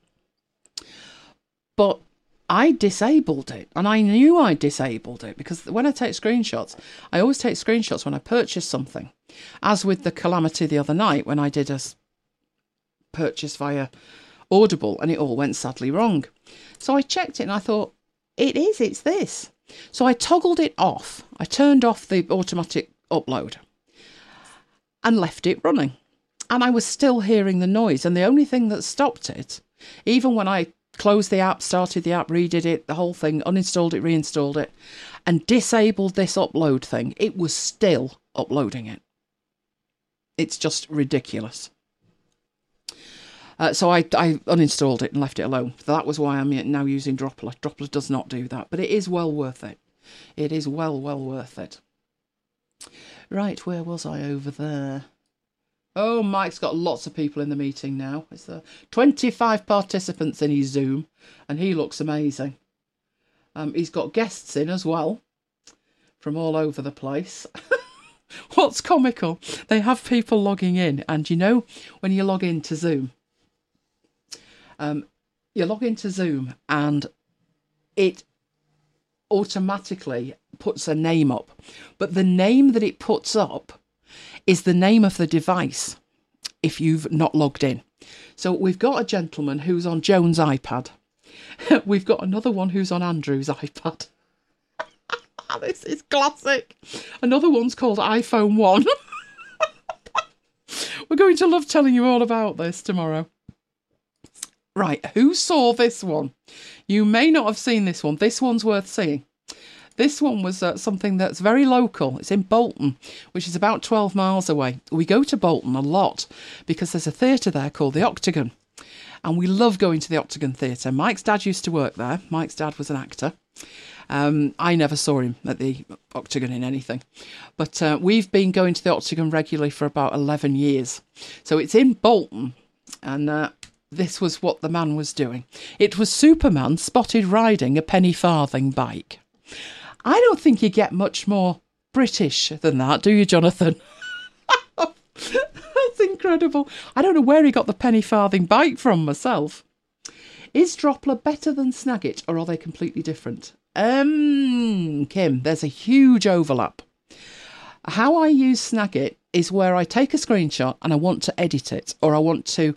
But I disabled it, and I knew I disabled it because when I take screenshots, I always take screenshots when I purchase something. As with the calamity the other night when I did a purchase via Audible and it all went sadly wrong. So I checked it and I thought, it is, it's this. So I toggled it off. I turned off the automatic upload and left it running. And I was still hearing the noise, and the only thing that stopped it, even when I closed the app, started the app, redid it, the whole thing, uninstalled it, reinstalled it, and disabled this upload thing, it was still uploading it. It's just ridiculous. Uh, so I, I uninstalled it and left it alone. That was why I'm now using Droplr. Droplr does not do that, but it is well worth it. It is well, well worth it. Right, where was I over there? Oh, Mike's got lots of people in the meeting now. It's there twenty-five participants in his Zoom, and he looks amazing. Um, he's got guests in as well, from all over the place. What's comical, they have people logging in, and you know, when you log into Zoom, um, you log into Zoom, and it automatically puts a name up. But the name that it puts up is the name of the device if you've not logged in. So we've got a gentleman who's on Joan's iPad. We've got another one who's on Andrew's iPad. This is classic. Another one's called iPhone one. We're going to love telling you all about this tomorrow. Right, who saw this one? You may not have seen this one. This one's worth seeing. This one was uh, something that's very local. It's in Bolton, which is about twelve miles away. We go to Bolton a lot because there's a theatre there called the Octagon. and we love going to the Octagon Theatre. Mike's dad used to work there. Mike's dad was an actor. Um, I never saw him at the Octagon in anything. But uh, we've been going to the Octagon regularly for about eleven years. So it's in Bolton, and uh, this was what the man was doing. It was Superman spotted riding a penny farthing bike. I don't think you get much more British than that, do you, Jonathan? That's incredible. I don't know where he got the penny farthing bike from myself. Is Droppler better than Snagit, or are they completely different? Um, Kim, there's a huge overlap. How I use Snagit is where I take a screenshot and I want to edit it, or I want to,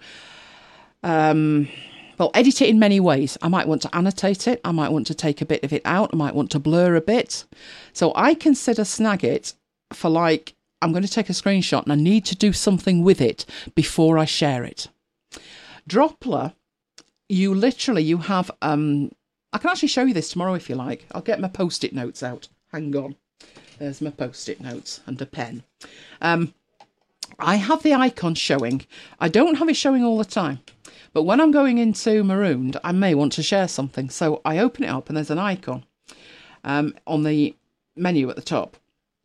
um, well, edit it in many ways. I might want to annotate it. I might want to take a bit of it out. I might want to blur a bit. So I consider Snagit for like, I'm going to take a screenshot and I need to do something with it before I share it. Droppler, you literally, you have, um, I can actually show you this tomorrow if you like. I'll get my post-it notes out. Hang on. There's my post-it notes and a pen. Um, I have the icon showing. I don't have it showing all the time. But when I'm going into Marooned, I may want to share something. So I open it up and there's an icon um, on the menu at the top.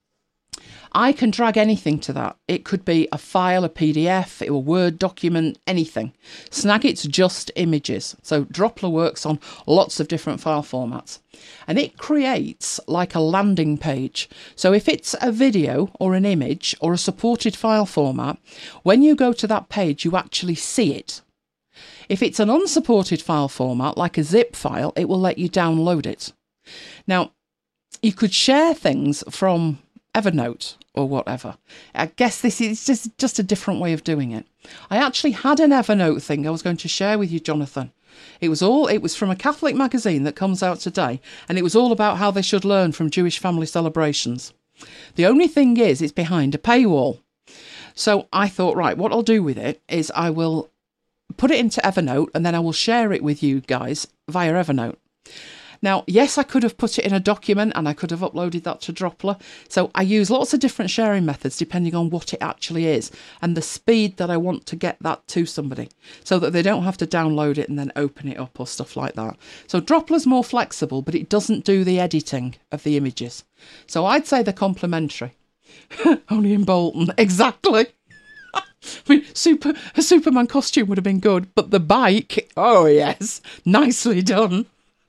I can drag anything to that. It could be a file, a P D F, a Word document, anything. Snagit's just images. So Droppler works on lots of different file formats. And it creates like a landing page. So if it's a video or an image or a supported file format, when you go to that page, you actually see it. If it's an unsupported file format, like a zip file, it will let you download it. Now, you could share things from Evernote or whatever. I guess this is just, just a different way of doing it. I actually had an Evernote thing I was going to share with you, Jonathan. It was all, it was from a Catholic magazine that comes out today, and it was all about how they should learn from Jewish family celebrations. The only thing is, it's behind a paywall. So I thought, right, what I'll do with it is I will put it into Evernote and then I will share it with you guys via Evernote. Now, yes, I could have put it in a document and I could have uploaded that to Droppler. So I use lots of different sharing methods depending on what it actually is and the speed that I want to get that to somebody so that they don't have to download it and then open it up or stuff like that. So Droppler's more flexible, but it doesn't do the editing of the images. So I'd say they're complementary. Only in Bolton. Exactly. I mean, super, a Superman costume would have been good, but the bike, oh yes, nicely done.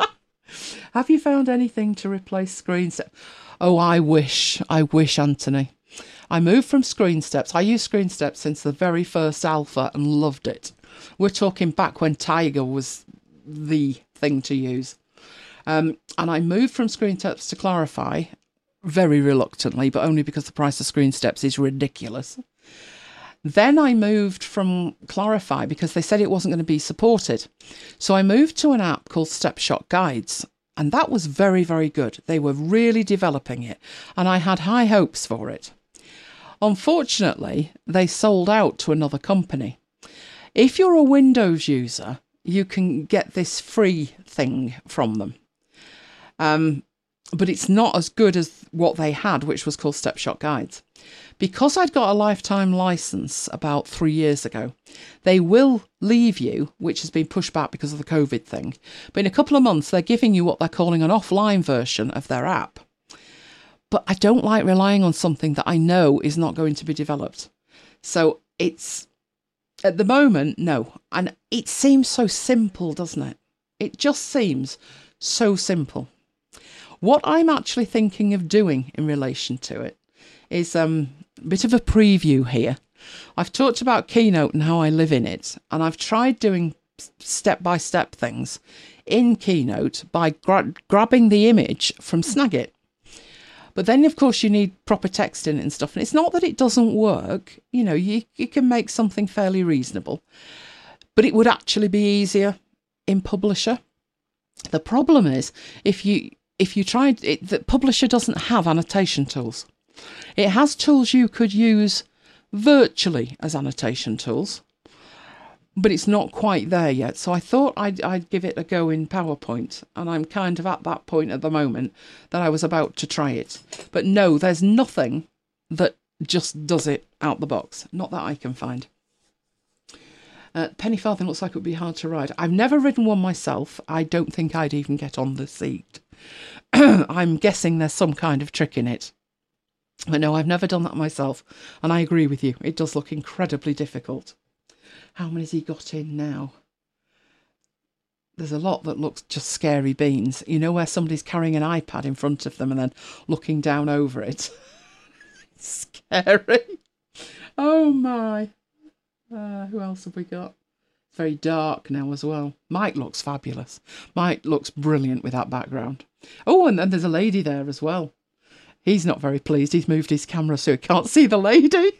Have you found anything to replace Screen Step? Oh, I wish, I wish, Anthony. I moved from Screen Steps. I used Screen Steps since the very first alpha and loved it. We're talking back when Tiger was the thing to use. Um, and I moved from Screen Steps to Clarify very reluctantly, but only because the price of Screen Steps is ridiculous. Then I moved from Clarify because they said it wasn't going to be supported. So I moved to an app called Stepshot Guides, and that was very, very good. They were really developing it, and I had high hopes for it. Unfortunately, they sold out to another company. If you're a Windows user, you can get this free thing from them. Um, but it's not as good as what they had, which was called Stepshot Guides. Because I'd got a lifetime license about three years ago, they will leave you, which has been pushed back because of the COVID thing. But in a couple of months, they're giving you what they're calling an offline version of their app. But I don't like relying on something that I know is not going to be developed. So it's, at the moment, no. And it seems so simple, doesn't it? It just seems so simple. What I'm actually thinking of doing in relation to it is um, a bit of a preview here. I've talked about Keynote and how I live in it, and I've tried doing step-by-step things in Keynote by gra- grabbing the image from Snagit. But then, of course, you need proper text in it and stuff, and it's not that it doesn't work. You know, you, you can make something fairly reasonable, but it would actually be easier in Publisher. The problem is, if you if you tried it, the Publisher doesn't have annotation tools. It has tools you could use virtually as annotation tools, but it's not quite there yet. So I thought I'd, I'd give it a go in PowerPoint, and I'm kind of at that point at the moment that I was about to try it. But no, there's nothing that just does it out the box. Not that I can find. Uh, penny farthing looks like it would be hard to ride. I've never ridden one myself. I don't think I'd even get on the seat. I'm guessing there's some kind of trick in it. But no, I've never done that myself. And I agree with you. It does look incredibly difficult. How many has he got in now? There's a lot that looks just scary beans. You know, where somebody's carrying an iPad in front of them and then looking down over it. Scary. Oh my. Uh, who else have we got? It's very dark now as well. Mike looks fabulous. Mike looks brilliant with that background. Oh, and then there's a lady there as well. He's not very pleased. He's moved his camera so he can't see the lady.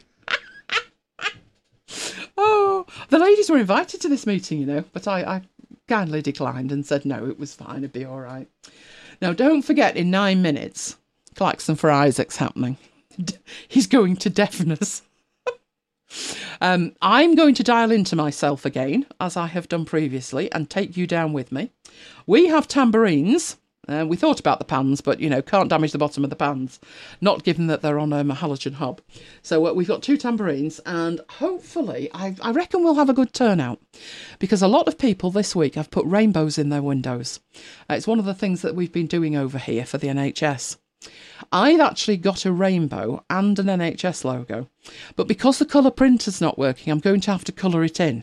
Oh, the ladies were invited to this meeting, you know, but I, I kindly declined and said no, it was fine, it'd be all right. Now, don't forget, in nine minutes, Klaxon for Isaac's happening. He's going to deafen us. um, I'm going to dial into myself again, as I have done previously, and take you down with me. We have tambourines. Uh, we thought about the pans, but, you know, can't damage the bottom of the pans, not given that they're on um, a halogen hob. So uh, we've got two tambourines, and hopefully, I, I reckon we'll have a good turnout, because a lot of people this week have put rainbows in their windows. Uh, it's one of the things that we've been doing over here for the N H S. I've actually got a rainbow and an N H S logo, but because the colour printer's not working, I'm going to have to colour it in.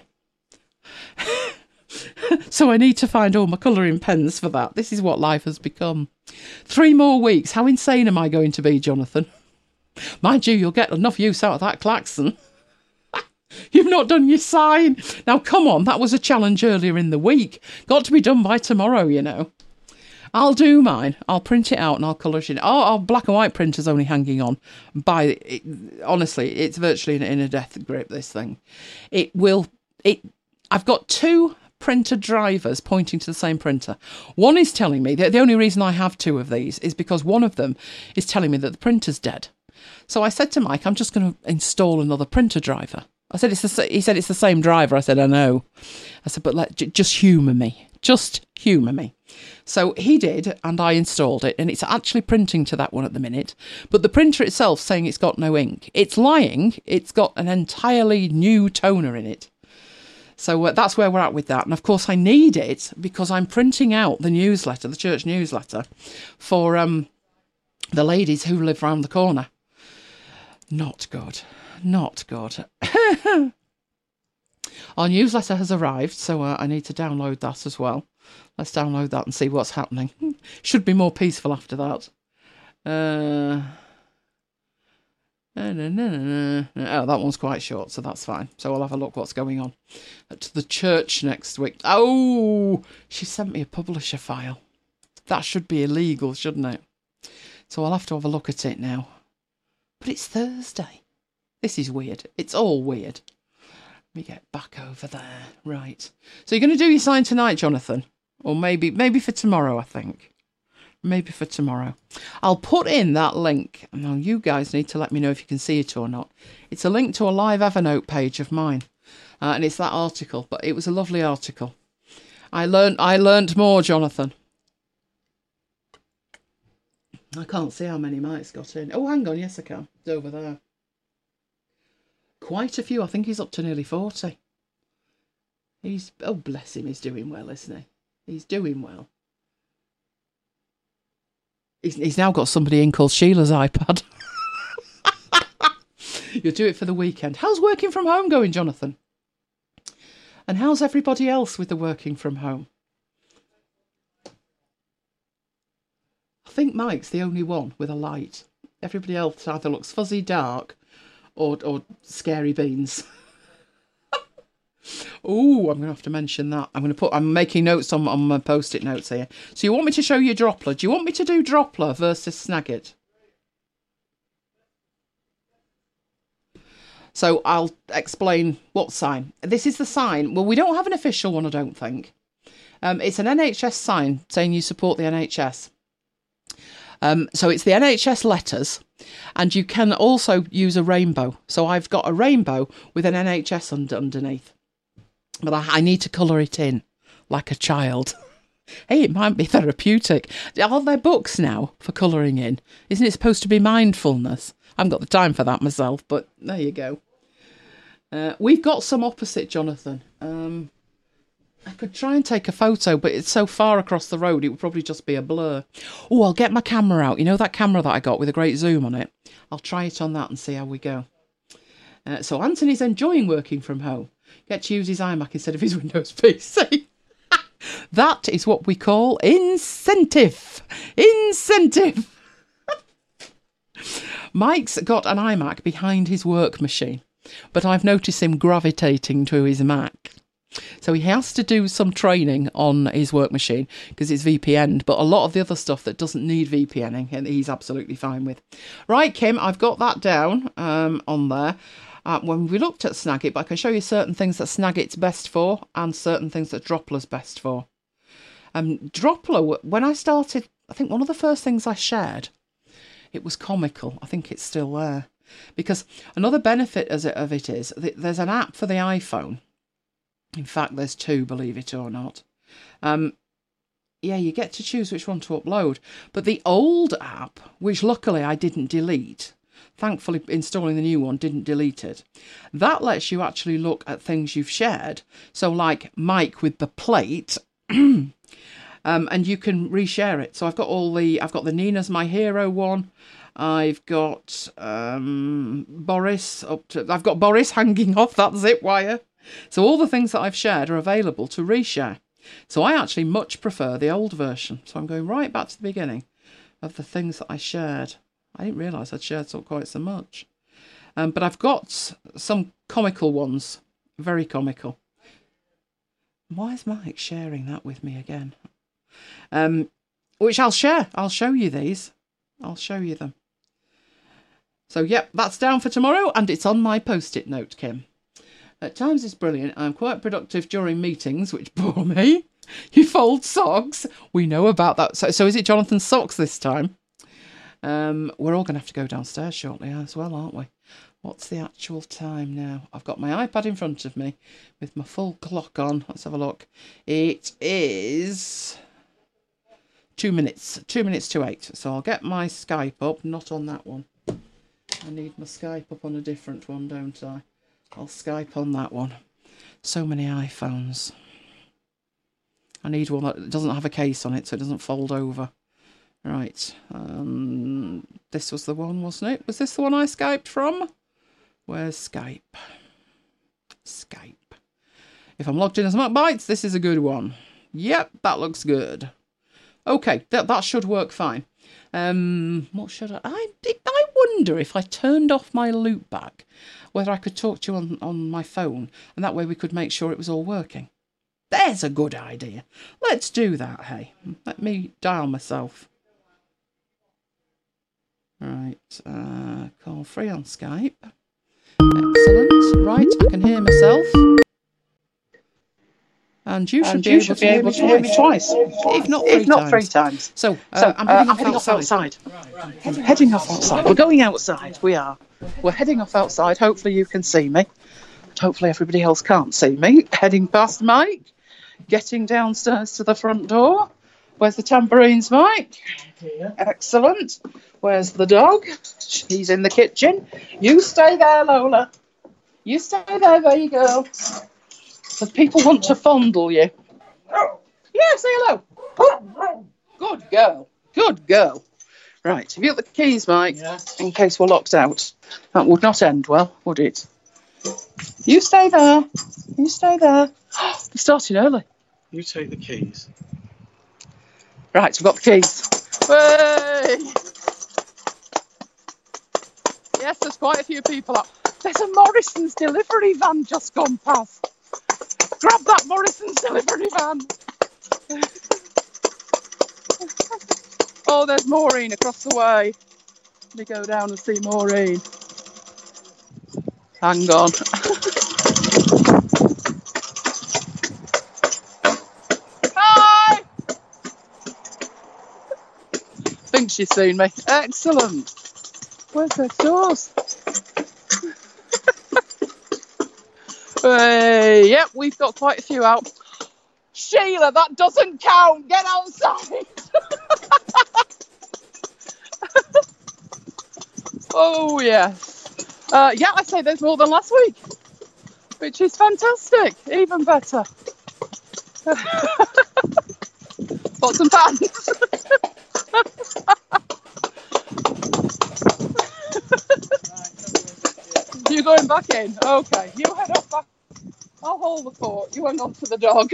So I need to find all my colouring pens for that. This is what life has become. Three more weeks. How insane am I going to be, Jonathan? Mind you, you'll get enough use out of that klaxon. You've not done your sign. Now, come on, that was a challenge earlier in the week. Got to be done by tomorrow, you know. I'll do mine. I'll print it out and I'll colour it in. Oh, our black and white printer's only hanging on. By it, honestly, it's virtually in, in a death grip, this thing. It will... It. I've got two printer drivers pointing to the same printer. One is telling me that the only reason I have two of these is because one of them is telling me that the printer's dead. So I said to Mike, I'm just going to install another printer driver. I said, it's the, he said, it's the same driver. I said, I know. I said, but let, j- just humour me. Just humour me. So he did, and I installed it, and it's actually printing to that one at the minute. But the printer itself saying it's got no ink. It's lying. It's got an entirely new toner in it. So uh, that's where we're at with that. And of course, I need it because I'm printing out the newsletter, the church newsletter, for um, the ladies who live round the corner. Not good. Not good. Our newsletter has arrived, so uh, I need to download that as well. Let's download that and see what's happening. Should be more peaceful after that. Uh... No, no, no, no, no. Oh, that one's quite short, so that's fine. So I'll have a look what's going on at the church next week. Oh, she sent me a publisher file. That should be illegal, shouldn't it? So I'll have to have a look at it now. But it's Thursday. This is weird. It's all weird. Let me get back over there. Right. So you're going to do your sign tonight, Jonathan? Or maybe maybe for tomorrow, I think. Maybe for tomorrow. I'll put in that link. Now, you guys need to let me know if you can see it or not. It's a link to a live Evernote page of mine. Uh, and it's that article. But it was a lovely article. I learned, I learned more, Jonathan. I can't see how many Mike's got in. Oh, hang on. Yes, I can. It's over there. Quite a few. I think he's up to nearly forty. He's... Oh, bless him. He's doing well, isn't he? He's doing well. He's, he's now got somebody in called Sheila's iPad. You'll do it for the weekend. How's working from home going, Jonathan? And how's everybody else with the working from home? I think Mike's the only one with a light. Everybody else either looks fuzzy, dark, or or scary beans. Oh, I'm going to have to mention that. I'm going to put. I'm making notes on, on my post-it notes here. So you want me to show you Droppler? Do you want me to do Droppler versus Snagit? So I'll explain what sign. This is the sign. Well, we don't have an official one, I don't think. Um, it's an N H S sign saying you support the N H S. Um, so it's the N H S letters, and you can also use a rainbow. So I've got a rainbow with an N H S under, underneath. But I, I need to colour it in like a child. Hey, it might be therapeutic. Are there books now for colouring in? Isn't it supposed to be mindfulness? I haven't got the time for that myself, but there you go. Uh, we've got some opposite, Jonathan. Um, I could try and take a photo, but it's so far across the road, it would probably just be a blur. Oh, I'll get my camera out. You know that camera that I got with a great zoom on it? I'll try it on that and see how we go. Uh, so Anthony's enjoying working from home. Get to use his iMac instead of his Windows P C. That is what we call incentive. Incentive. Mike's got an iMac behind his work machine, but I've noticed him gravitating to his Mac. So he has to do some training on his work machine because it's V P N'd, but a lot of the other stuff that doesn't need VPNing, and he's absolutely fine with. Right, Kim, I've got that down um, on there. Uh, when we looked at Snagit, but I can show you certain things that Snagit's best for and certain things that Droplr's best for. Um, Droplr, when I started, I think one of the first things I shared, it was comical. I think it's still there. Because another benefit as it, of it is that there's an app for the iPhone. In fact, there's two, believe it or not. Um, yeah, you get to choose which one to upload. But the old app, which luckily I didn't delete, thankfully installing the new one didn't delete it, that lets you actually look at things you've shared. So like Mike with the plate, um, and you can reshare it. So I've got all the, I've got the Nina's My Hero one. I've got um, Boris up to, I've got Boris hanging off that zip wire. So all the things that I've shared are available to reshare. So I actually much prefer the old version. So I'm going right back to the beginning of the things that I shared. I didn't realise I'd shared so quite so much. Um, but I've got some comical ones. Very comical. Why is Mike sharing that with me again? Um, which I'll share. I'll show you these. I'll show you them. So, yep, that's down for tomorrow, and it's on my post-it note, Kim. At times it's brilliant. I'm quite productive during meetings, which bore me. You fold socks. We know about that. So, so is it Jonathan's socks this time? Um, we're all going to have to go downstairs shortly as well, aren't we? What's the actual time now? I've got my iPad in front of me with my full clock on. Let's have a look. It is two minutes. Two minutes to eight. So I'll get my Skype up. Not on that one. I need my Skype up on a different one, don't I? I'll Skype on that one. So many iPhones. I need one that doesn't have a case on it so it doesn't fold over. Right. Um, this was the one, wasn't it? Was this the one I Skyped from? Where's Skype? Skype. If I'm logged in as MacBytes, this is a good one. Yep, that looks good. Okay, that, that should work fine. Um, what should I... I, I wonder if I turned off my loopback, whether I could talk to you on, on my phone, and that way we could make sure it was all working. There's a good idea. Let's do that, hey. Let me dial myself. Right, uh, call free on Skype. Excellent. Right, I can hear myself. And you should, and be, you able should to be able to hear me twice. If not three, if not times. three times. So, uh, so I'm, uh, heading, I'm off heading outside. off outside. Right. Heading, heading off outside. We're going outside. We are. We're heading off outside. Hopefully you can see me. Hopefully everybody else can't see me. Heading past Mike. Getting downstairs to the front door. Where's the tambourines, Mike? Yeah. Excellent. Where's the dog? He's in the kitchen. You stay there, Lola. You stay there, there you go. Because people want to fondle you. Yeah, say hello. Good girl. Good girl. Right, have you got the keys, Mike? Yeah. In case we're locked out. That would not end well, would it? You stay there. You stay there. They're starting early. You take the keys. Right, we've got the keys. Hey! Yes, there's quite a few people up. There's a Morrison's delivery van just gone past. Grab that Morrison's delivery van. Oh, there's Maureen across the way. Let me go down and see Maureen. Hang on. Hi! I think she's seen me. Excellent. Where's their stores? Hey, yep, we've got quite a few out. Sheila, that doesn't count. Get outside. Oh, yes. Uh, yeah, I say there's more than last week. which is fantastic, even better. Pots and pans. You're going back in? Okay, you head off back. I'll hold the fort. You hang on to the dog.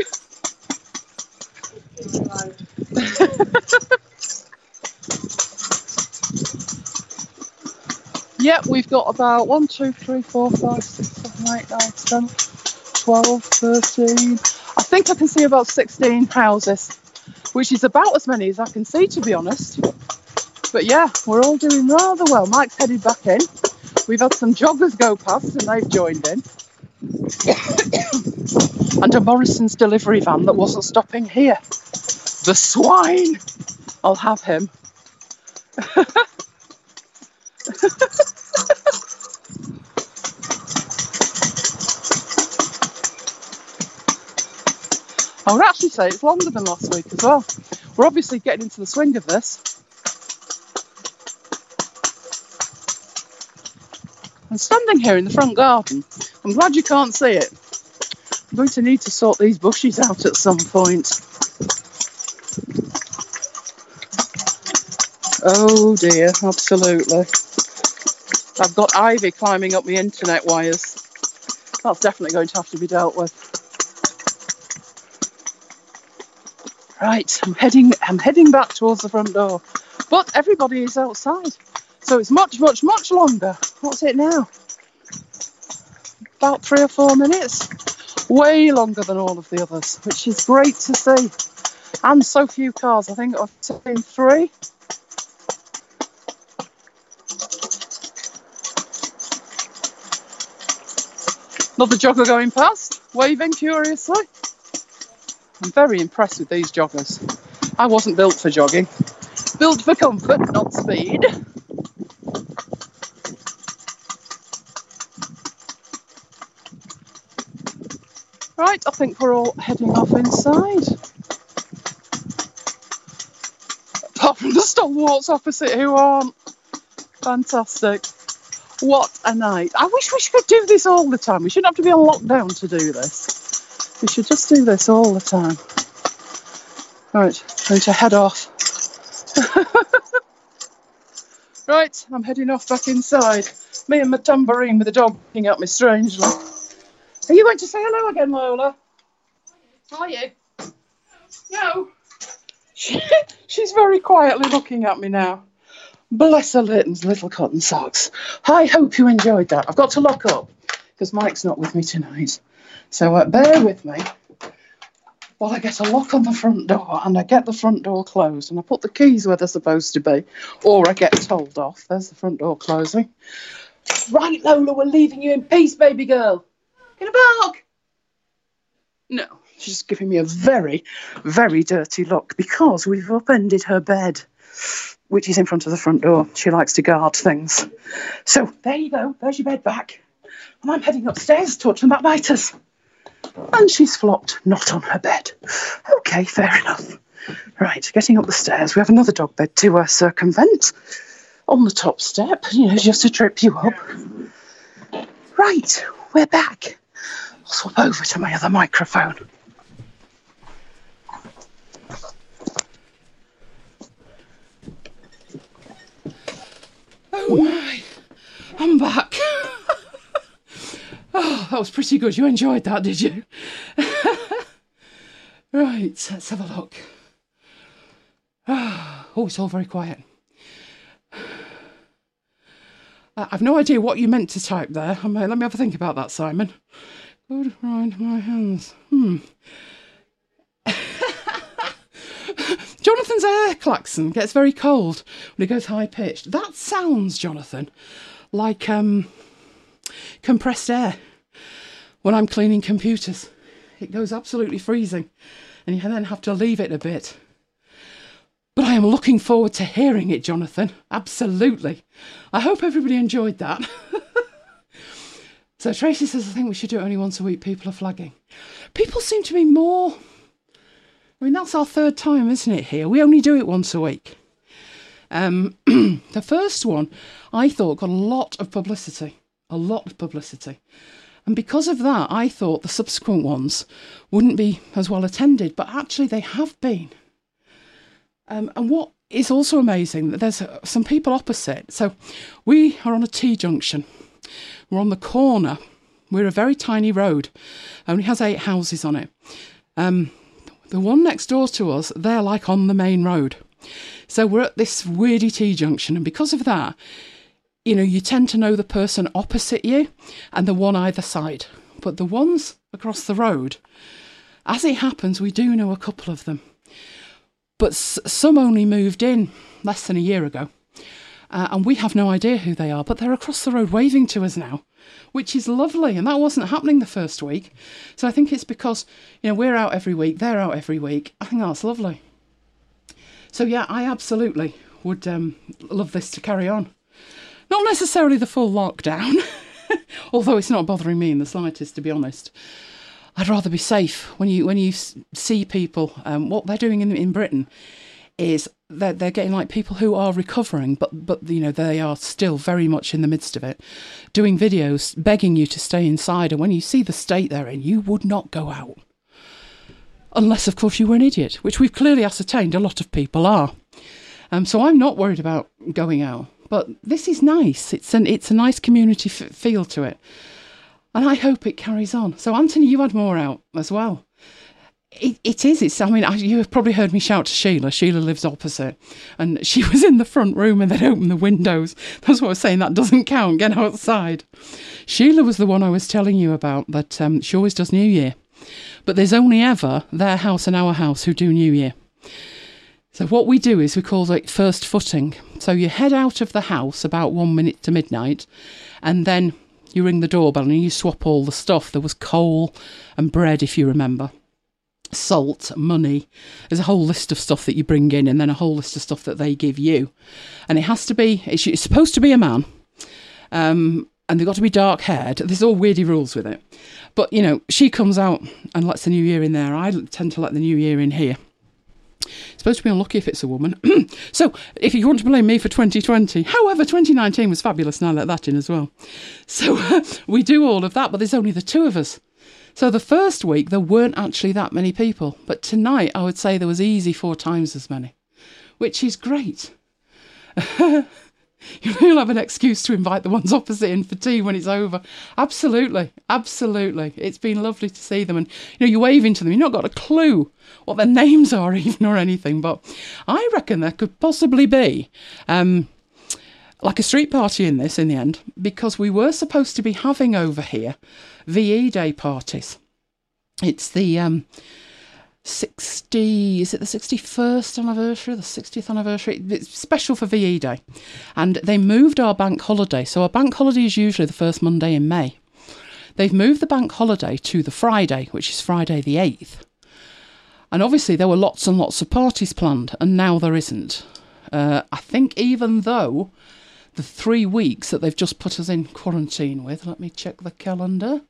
Yep, we've got about one, two, three, four, five, six, seven, eight, nine, ten, twelve, thirteen. I think I can see about sixteen houses, which is about as many as I can see, to be honest. But yeah, we're all doing rather well. Mike's headed back in. We've had some joggers go past and they've joined in. And a Morrison's delivery van that wasn't stopping here. The swine! I'll have him. I would actually say it's longer than last week as well. We're obviously getting into the swing of this. I'm standing here in the front garden. I'm glad you can't see it. I'm going to need to sort these bushes out at some point. Oh dear, absolutely. I've got ivy climbing up the internet wires. That's definitely going to have to be dealt with. Right, I'm heading I'm heading back towards the front door. But everybody is outside. So it's much, much, much longer. What's it now? About three or four minutes. Way longer than all of the others, which is great to see. And so few cars. I think I've seen three. Another jogger going past, waving curiously. I'm very impressed with these joggers. I wasn't built for jogging. Built for comfort, not speed. Right, I think we're all heading off inside. Apart from the stalwarts opposite who aren't. Fantastic. What a night. I wish we could do this all the time. We shouldn't have to be on lockdown to do this. We should just do this all the time. Right, I'm going to head off. Right, I'm heading off back inside. Me and my tambourine with the dog looking at me strangely. Are you going to say hello again, Lola? Are you? No. She, she's very quietly looking at me now. Bless her little cotton socks. I hope you enjoyed that. I've got to lock up because Mike's not with me tonight. So uh, bear with me while I get a lock on the front door and I get the front door closed and I put the keys where they're supposed to be, or I get told off. There's the front door closing. Right, Lola, we're leaving you in peace, baby girl. Get a bark. No, she's giving me a very, very dirty look because we've upended her bed, which is in front of the front door. She likes to guard things. So there you go. There's your bed back. And I'm heading upstairs to watch the backbiters. And she's flopped not on her bed. Okay, fair enough. Right, getting up the stairs. We have another dog bed to uh, circumvent on the top step, you know, just to trip you up. Right, we're back. I'll swap over to my other microphone. Oh my, I'm back. Oh, that was pretty good. You enjoyed that, did you? Right, let's have a look. Oh, it's all very quiet. I've no idea what you meant to type there. Let me have a think about that, Simon. Good, right, my hands. Hmm. Jonathan's air klaxon gets very cold when it goes high-pitched. That sounds, Jonathan, like um, compressed air when I'm cleaning computers. It goes absolutely freezing and you then have to leave it a bit. But I am looking forward to hearing it, Jonathan. Absolutely. I hope everybody enjoyed that. So Tracy says, I think we should do it only once a week. People are flagging. People seem to be more... I mean, that's our third time, isn't it, here? We only do it once a week. Um, the first one, I thought, got a lot of publicity. A lot of publicity. And because of that, I thought the subsequent ones wouldn't be as well attended, but actually they have been. Um, and what is also amazing, that there's uh, some people opposite. So we are on a T-junction. We're on the corner. We're a very tiny road. Only has eight houses on it. Um, the one next door to us, they're like on the main road. So we're at this weirdy T-junction. And because of that, you know, you tend to know the person opposite you and the one either side. But the ones across the road, as it happens, we do know a couple of them. But s- some only moved in less than a year ago. Uh, and we have no idea who they are. But they're across the road waving to us now, which is lovely. And that wasn't happening the first week. So I think it's because, you know, we're out every week, they're out every week. I think that's lovely. So, yeah, I absolutely would um, love this to carry on. Not necessarily the full lockdown, although it's not bothering me in the slightest, to be honest. I'd rather be safe. When you when you see people, um, what they're doing in in Britain is they're, they're getting like people who are recovering, but, but you know, they are still very much in the midst of it, doing videos, begging you to stay inside. And when you see the state they're in, you would not go out. Unless, of course, you were an idiot, which we've clearly ascertained a lot of people are. Um, so I'm not worried about going out. But this is nice. It's an it's a nice community f- feel to it. And I hope it carries on. So, Anthony, you had more out as well. It, it is. It's. I mean, I, you have probably heard me shout to Sheila. Sheila lives opposite. And she was in the front room and they'd opened the windows. That's what I was saying. That doesn't count. Get outside. Sheila was the one I was telling you about, that um, she always does New Year. But there's only ever their house and our house who do New Year. So what we do is we call it first footing. So you head out of the house about one minute to midnight, and then you ring the doorbell and you swap all the stuff. There was coal and bread, if you remember, salt, money. There's a whole list of stuff that you bring in, and then a whole list of stuff that they give you. And it has to be, it's, it's supposed to be a man, um, and they've got to be dark haired. There's all weirdy rules with it. But, you know, she comes out and lets the new year in there. I tend to let the new year in here. It's supposed to be unlucky if it's a woman. So, if you want to blame me for twenty twenty, however, twenty nineteen was fabulous, and I let that in as well. So, uh, we do all of that, but there's only the two of us. So, the first week, there weren't actually that many people. But tonight, I would say there was easy four times as many, which is great. You'll have an excuse to invite the ones opposite in for tea when it's over. Absolutely, absolutely. It's been lovely to see them. And, you know, you're waving to them. You've not got a clue what their names are even or anything. But I reckon there could possibly be um, like a street party in this in the end, because we were supposed to be having over here V E Day parties. It's the... Um, sixty is it the sixty-first anniversary, the sixtieth anniversary? It's special for V E Day, and they moved our bank holiday. So our bank holiday is usually the first Monday in May. They've moved the bank holiday to the Friday, which is Friday the eighth. And obviously there were lots and lots of parties planned, and now there isn't. uh, I think even though the three weeks that they've just put us in quarantine with, let me check the calendar.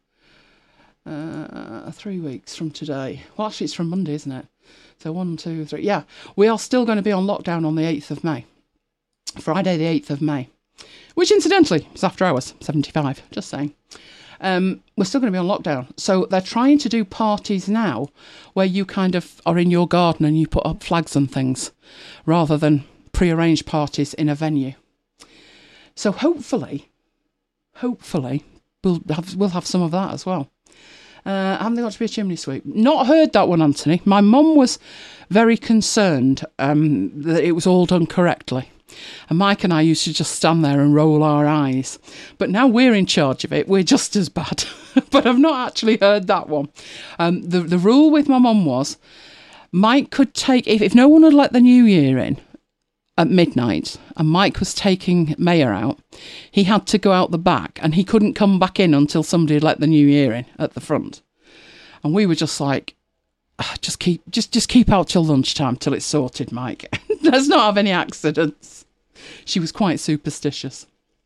Uh, three weeks from today. Well, actually, it's from Monday, isn't it? So one, two, three. Yeah, we are still going to be on lockdown on the eighth of May. Friday, the eighth of May. Which, incidentally, is after hours, seventy-five. Just saying. Um, we're still going to be on lockdown. So they're trying to do parties now where you kind of are in your garden and you put up flags and things, rather than pre-arranged parties in a venue. So hopefully, hopefully, we'll have, we'll have some of that as well. Uh, haven't they got to be a chimney sweep? Not heard that one, Anthony. My mum was very concerned um, that it was all done correctly. And Mike and I used to just stand there and roll our eyes. But now we're in charge of it, we're just as bad. But I've not actually heard that one. Um, the, the rule with my mum was, Mike could take, if, if no one had let the new year in at midnight, and Mike was taking Maya out, he had to go out the back, and he couldn't come back in until somebody had let the new year in at the front. And we were just like, ah, just keep just just keep out till lunchtime, till it's sorted, Mike. Let's not have any accidents. She was quite superstitious.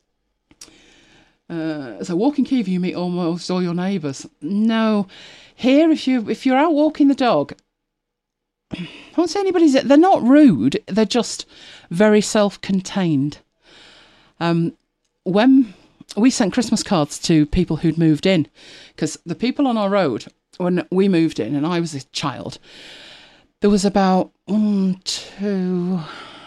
Uh, so walking Kiva, you meet almost all your neighbours. No, here if you if you're out walking the dog, I won't say anybody's. They're not rude. They're just very self-contained. Um, when we sent Christmas cards to people who'd moved in, because the people on our road, when we moved in and I was a child, there was about one, two,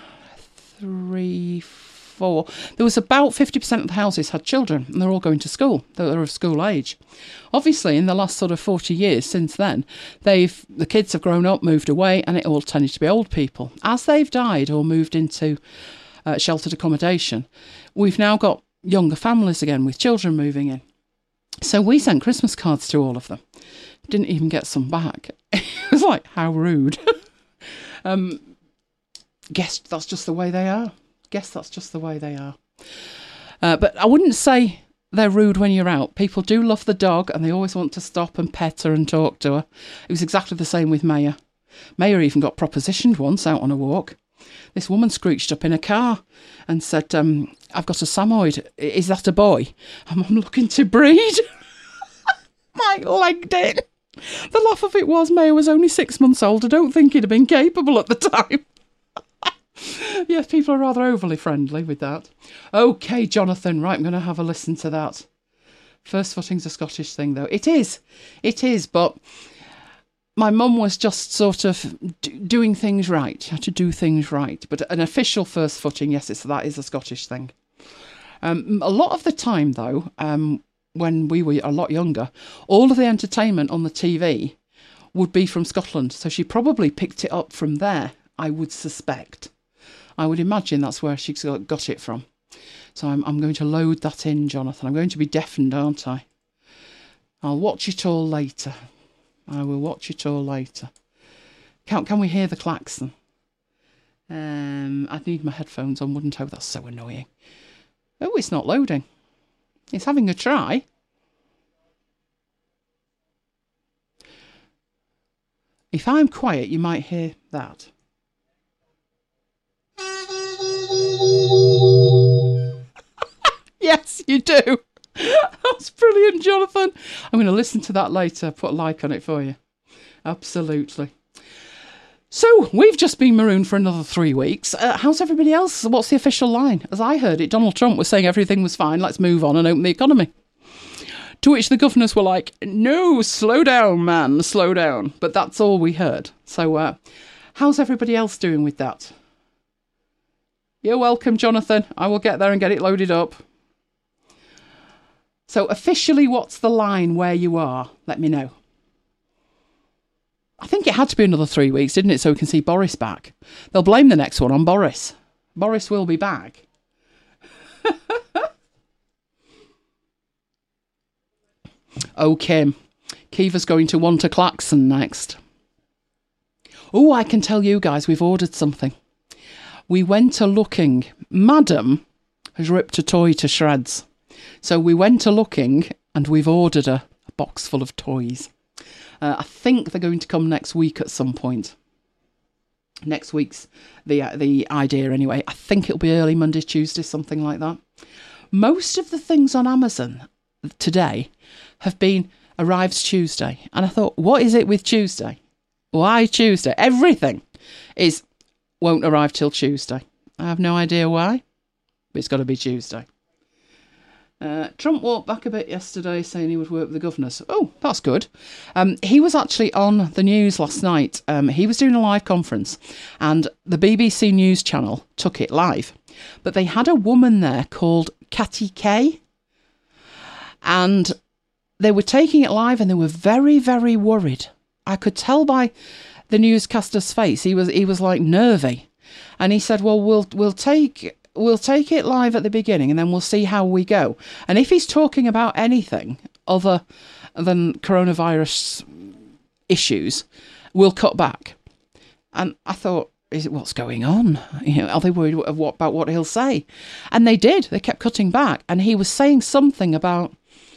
three, four. There was about fifty percent of the houses had children, and they're all going to school. They're of school age. Obviously, in the last sort of forty years since then, they've the kids have grown up, moved away, and it all tended to be old people. As they've died or moved into uh, sheltered accommodation, we've now got younger families again with children moving in. So we sent Christmas cards to all of them. Didn't even get some back. It was like, how rude. um, guess that's just the way they are. Guess that's just the way they are. Uh, but I wouldn't say they're rude when you're out. People do love the dog and they always want to stop and pet her and talk to her. It was exactly the same with Maya. Maya even got propositioned once out on a walk. This woman screeched up in a car and said, um, I've got a Samoyed. Is that a boy? I'm, I'm looking to breed. I legged it. The laugh of it was Maya was only six months old. I don't think he'd have been capable at the time. Yes, people are rather overly friendly with that. OK, Jonathan, right, I'm going to have a listen to that. First footing's a Scottish thing, though. It is. It is, but my mum was just sort of d- doing things right. Had to do things right. But an official first footing, yes, it's, that is a Scottish thing. Um, a lot of the time, though, um, when we were a lot younger, all of the entertainment on the T V would be from Scotland. So she probably picked it up from there, I would suspect. I would imagine that's where she got it from. So I'm, I'm going to load that in, Jonathan. I'm going to be deafened, aren't I? I'll watch it all later. I will watch it all later. Can, can we hear the klaxon? Um, I'd need my headphones on, wouldn't I? That's so annoying. Oh, it's not loading. It's having a try. If I'm quiet, you might hear that. Yes, you do. That's brilliant, Jonathan. I'm going to listen to that later. Put a like on it for you. Absolutely. So, we've just been marooned for another three weeks. Uh, how's everybody else? What's the official line? As I heard it, Donald Trump was saying everything was fine. Let's move on and open the economy. To which the governors were like, no, slow down, man, slow down. But that's all we heard. So, uh, how's everybody else doing with that? You're welcome, Jonathan. I will get there and get it loaded up. So officially, what's the line where you are? Let me know. I think it had to be another three weeks, didn't it? So we can see Boris back. They'll blame the next one on Boris. Boris will be back. Oh, Kim. Kiva's going to want a klaxon next. Oh, I can tell you guys, we've ordered something. We went a looking. Madam has ripped a toy to shreds. So we went a looking and we've ordered a, a box full of toys. Uh, I think they're going to come next week at some point. Next week's the uh, the idea anyway. I think it'll be early Monday, Tuesday, something like that. Most of the things on Amazon today have been arrived Tuesday. And I thought, what is it with Tuesday? Why Tuesday? Everything is won't arrive till Tuesday. I have no idea why, but it's got to be Tuesday. Uh, Trump walked back a bit yesterday saying he would work with the governors. Oh, that's good. Um, he was actually on the news last night. Um, he was doing a live conference and the B B C News channel took it live. But they had a woman there called Katty Kay. And they were taking it live and they were very, very worried. I could tell by the newscaster's face. He was he was like nervy. And he said, well, we'll we'll take... We'll take it live at the beginning and then we'll see how we go. And if he's talking about anything other than coronavirus issues, we'll cut back. And I thought, is it what's going on? You know, are they worried of what, about what he'll say? And they did. They kept cutting back. And he was saying something about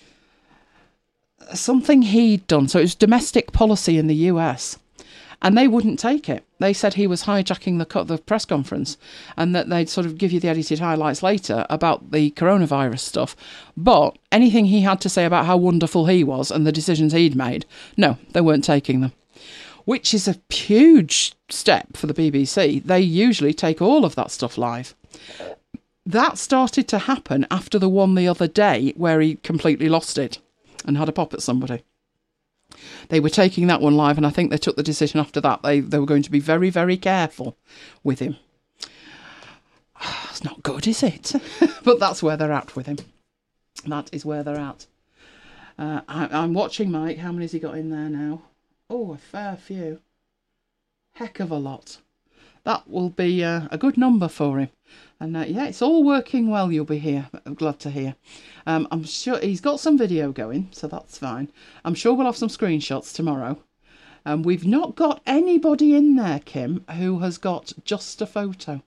something he'd done. So it was domestic policy in the U S. And they wouldn't take it. They said he was hijacking the the press conference and that they'd sort of give you the edited highlights later about the coronavirus stuff. But anything he had to say about how wonderful he was and the decisions he'd made, no, they weren't taking them. Which is a huge step for the B B C. They usually take all of that stuff live. that started to happen after the one the other day where he completely lost it and had a pop at somebody. They were taking that one live, and I think they took the decision after that. They, they were going to be very, very careful with him. It's not good, is it? But that's where they're at with him. That is where they're at. Uh, I, I'm watching Mike. How many has he got in there now? Oh, a fair few. Heck of a lot. That will be uh, a good number for him. And uh, yeah, it's all working well, you'll be here. I'm glad to hear. Um, I'm sure he's got some video going, so that's fine. I'm sure we'll have some screenshots tomorrow. Um, we've not got anybody in there, Kim, who has got just a photo.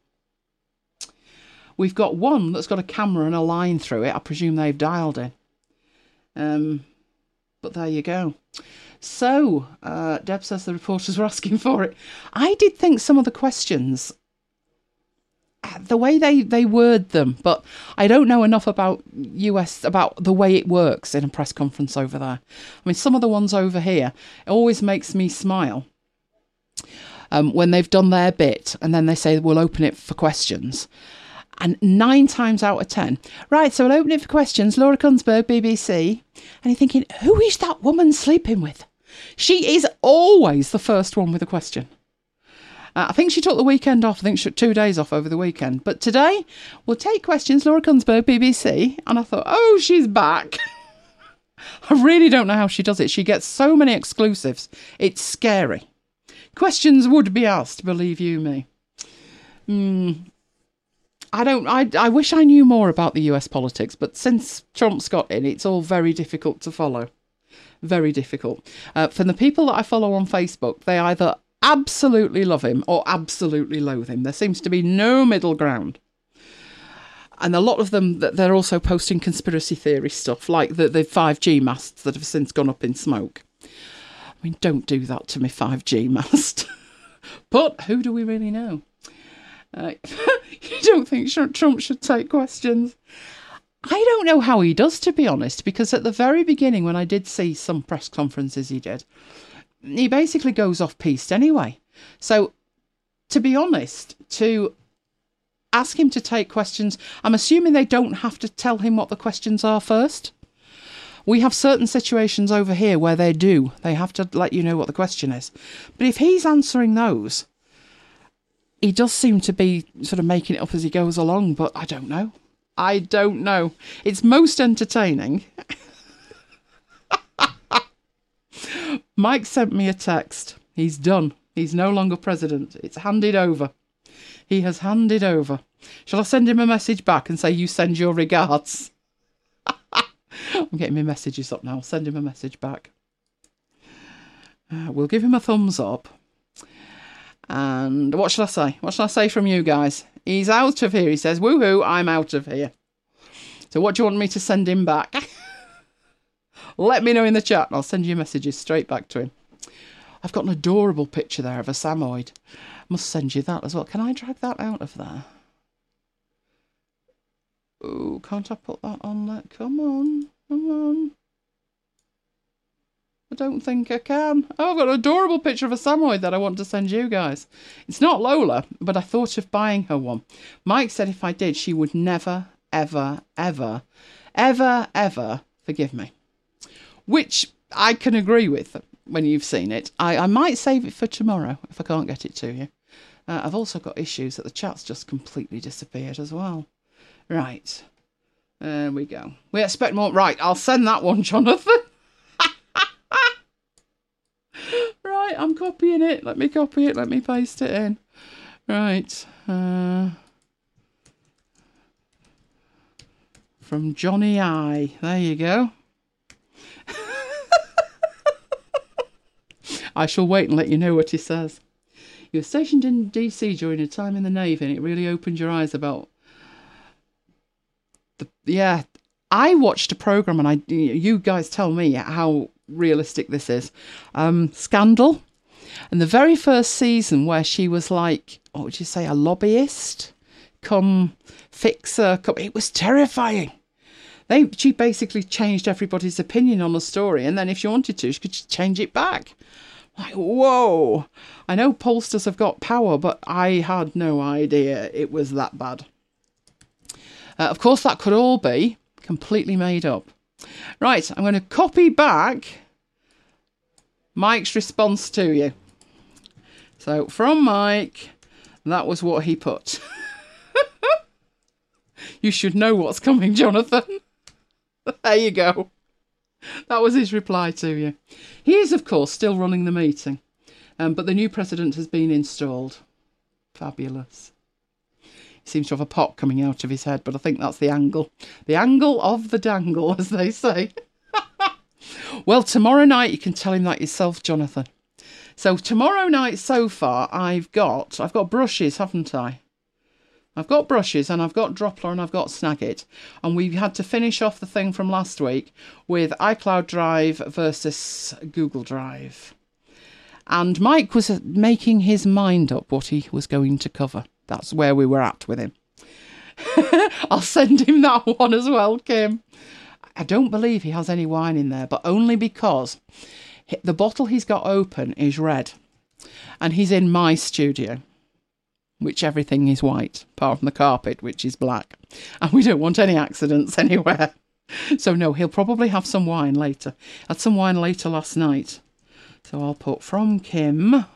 We've got one that's got a camera and a line through it. I presume they've dialed in. Um, but there you go. So, uh, Deb says the reporters were asking for it. I did think some of the questions, the way they, they word them, but I don't know enough about U S, about the way it works in a press conference over there. I mean, some of the ones over here, it always makes me smile um, when they've done their bit and then they say, we'll open it for questions. And nine times out of ten, right, so we'll open it for questions. Laura Kunsberg, B B C. And you're thinking, who is that woman sleeping with? She is always the first one with a question. Uh, I think she took the weekend off. I think she took two days off over the weekend. But today, we'll take questions. Laura Kunsberg, B B C. And I thought, oh, she's back. I really don't know how she does it. She gets so many exclusives. It's scary. Questions would be asked, believe you me. Hmm. I don't. I, I wish I knew more about the U S politics, but since Trump's got in, it's all very difficult to follow. Very difficult. Uh, from the people that I follow on Facebook, they either absolutely love him or absolutely loathe him. There seems to be no middle ground. And a lot of them, they're also posting conspiracy theory stuff, like the, the five G masts that have since gone up in smoke. I mean, don't do that to me, five G mast. But who do we really know? Uh, you don't think Trump should take questions? I don't know how he does, to be honest, because at the very beginning, when I did see some press conferences he did, he basically goes off-piste anyway. So, to be honest, to ask him to take questions, I'm assuming they don't have to tell him what the questions are first. We have certain situations over here where they do. They have to let you know what the question is. But if he's answering those, he does seem to be sort of making it up as he goes along, but I don't know. I don't know. It's most entertaining. Mike sent me a text. He's done. He's no longer president. It's handed over. He has handed over. Shall I send him a message back and say, you send your regards? I'm getting my messages up now. I'll send him a message back. Uh, we'll give him a thumbs up. And what shall I say? What shall I say from you guys? He's out of here, he says. Woohoo, I'm out of here. So what do you want me to send him back? Let me know in the chat and I'll send you messages straight back to him. I've got an adorable picture there of a Samoyed. Must send you that as well. Can I drag that out of there? Oh, can't I put that on there? Come on, come on. I don't think I can. Oh, I've got an adorable picture of a Samoyed that I want to send you guys. It's not Lola, but I thought of buying her one. Mike said if I did, she would never, ever, ever, ever, ever forgive me. Which I can agree with when you've seen it. I, I might save it for tomorrow if I can't get it to you. Uh, I've also got issues that the chat's just completely disappeared as well. Right. There we go. We expect more. Right, I'll send that one, Jonathan. Right, I'm copying it. Let me copy it. Let me paste it in. Right. Uh, from Johnny I. There you go. I shall wait and let you know what he says. You were stationed in D C during a time in the Navy and it really opened your eyes about... The, yeah, I watched a programme and I, you guys tell me how realistic this is. Um, Scandal. And the very first season where she was like, what would you say, a lobbyist? Come fixer. Come, it was terrifying. They, she basically changed everybody's opinion on the story. And then if she wanted to, she could just change it back. Like, whoa. I know pollsters have got power, but I had no idea it was that bad. Uh, of course, that could all be completely made up. Right, I'm going to copy back Mike's response to you. So, from Mike, that was what he put. You should know what's coming, Jonathan. There you go. That was his reply to you. He is, of course, still running the meeting, um, but the new president has been installed. Fabulous. He seems to have a pop coming out of his head, but I think that's the angle. The angle of the dangle, as they say. Well, tomorrow night you can tell him that yourself, Jonathan. So tomorrow night so far, I've got I've got brushes, haven't I? I've got brushes and I've got Droppler and I've got Snagit. And we had to finish off the thing from last week with iCloud Drive versus Google Drive. And Mike was making his mind up what he was going to cover. That's where we were at with him. I'll send him that one as well, Kim. I don't believe he has any wine in there, but only because the bottle he's got open is red. And he's in my studio, which everything is white, apart from the carpet, which is black. And we don't want any accidents anywhere. So no, he'll probably have some wine later. Had some wine later last night. So I'll put from Kim.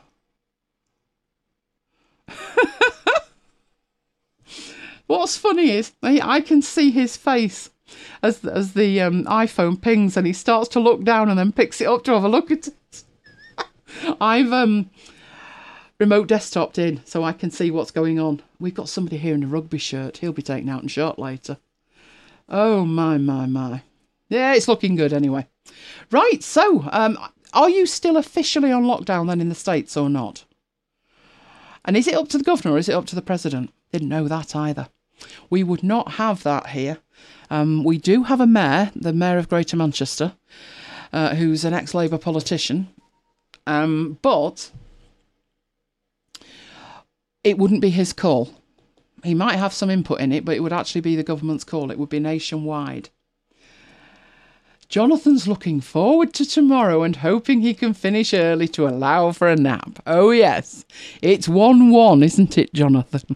What's funny is I, I can see his face as, as the um, iPhone pings and he starts to look down and then picks it up to have a look at it. I've... um. remote desktoped in so I can see what's going on. We've got somebody here in a rugby shirt. He'll be taken out and shot later. Oh, my, my, my. Yeah, it's looking good anyway. Right, so, um, are you still officially on lockdown then in the States or not? And is it up to the governor or is it up to the president? Didn't know that either. We would not have that here. Um, we do have a mayor, the mayor of Greater Manchester, uh, who's an ex-Labour politician. Um, but... it wouldn't be his call. He might have some input in it, but it would actually be the government's call. It would be nationwide. Jonathan's looking forward to tomorrow and hoping he can finish early to allow for a nap. Oh, yes. It's one one, isn't it, Jonathan?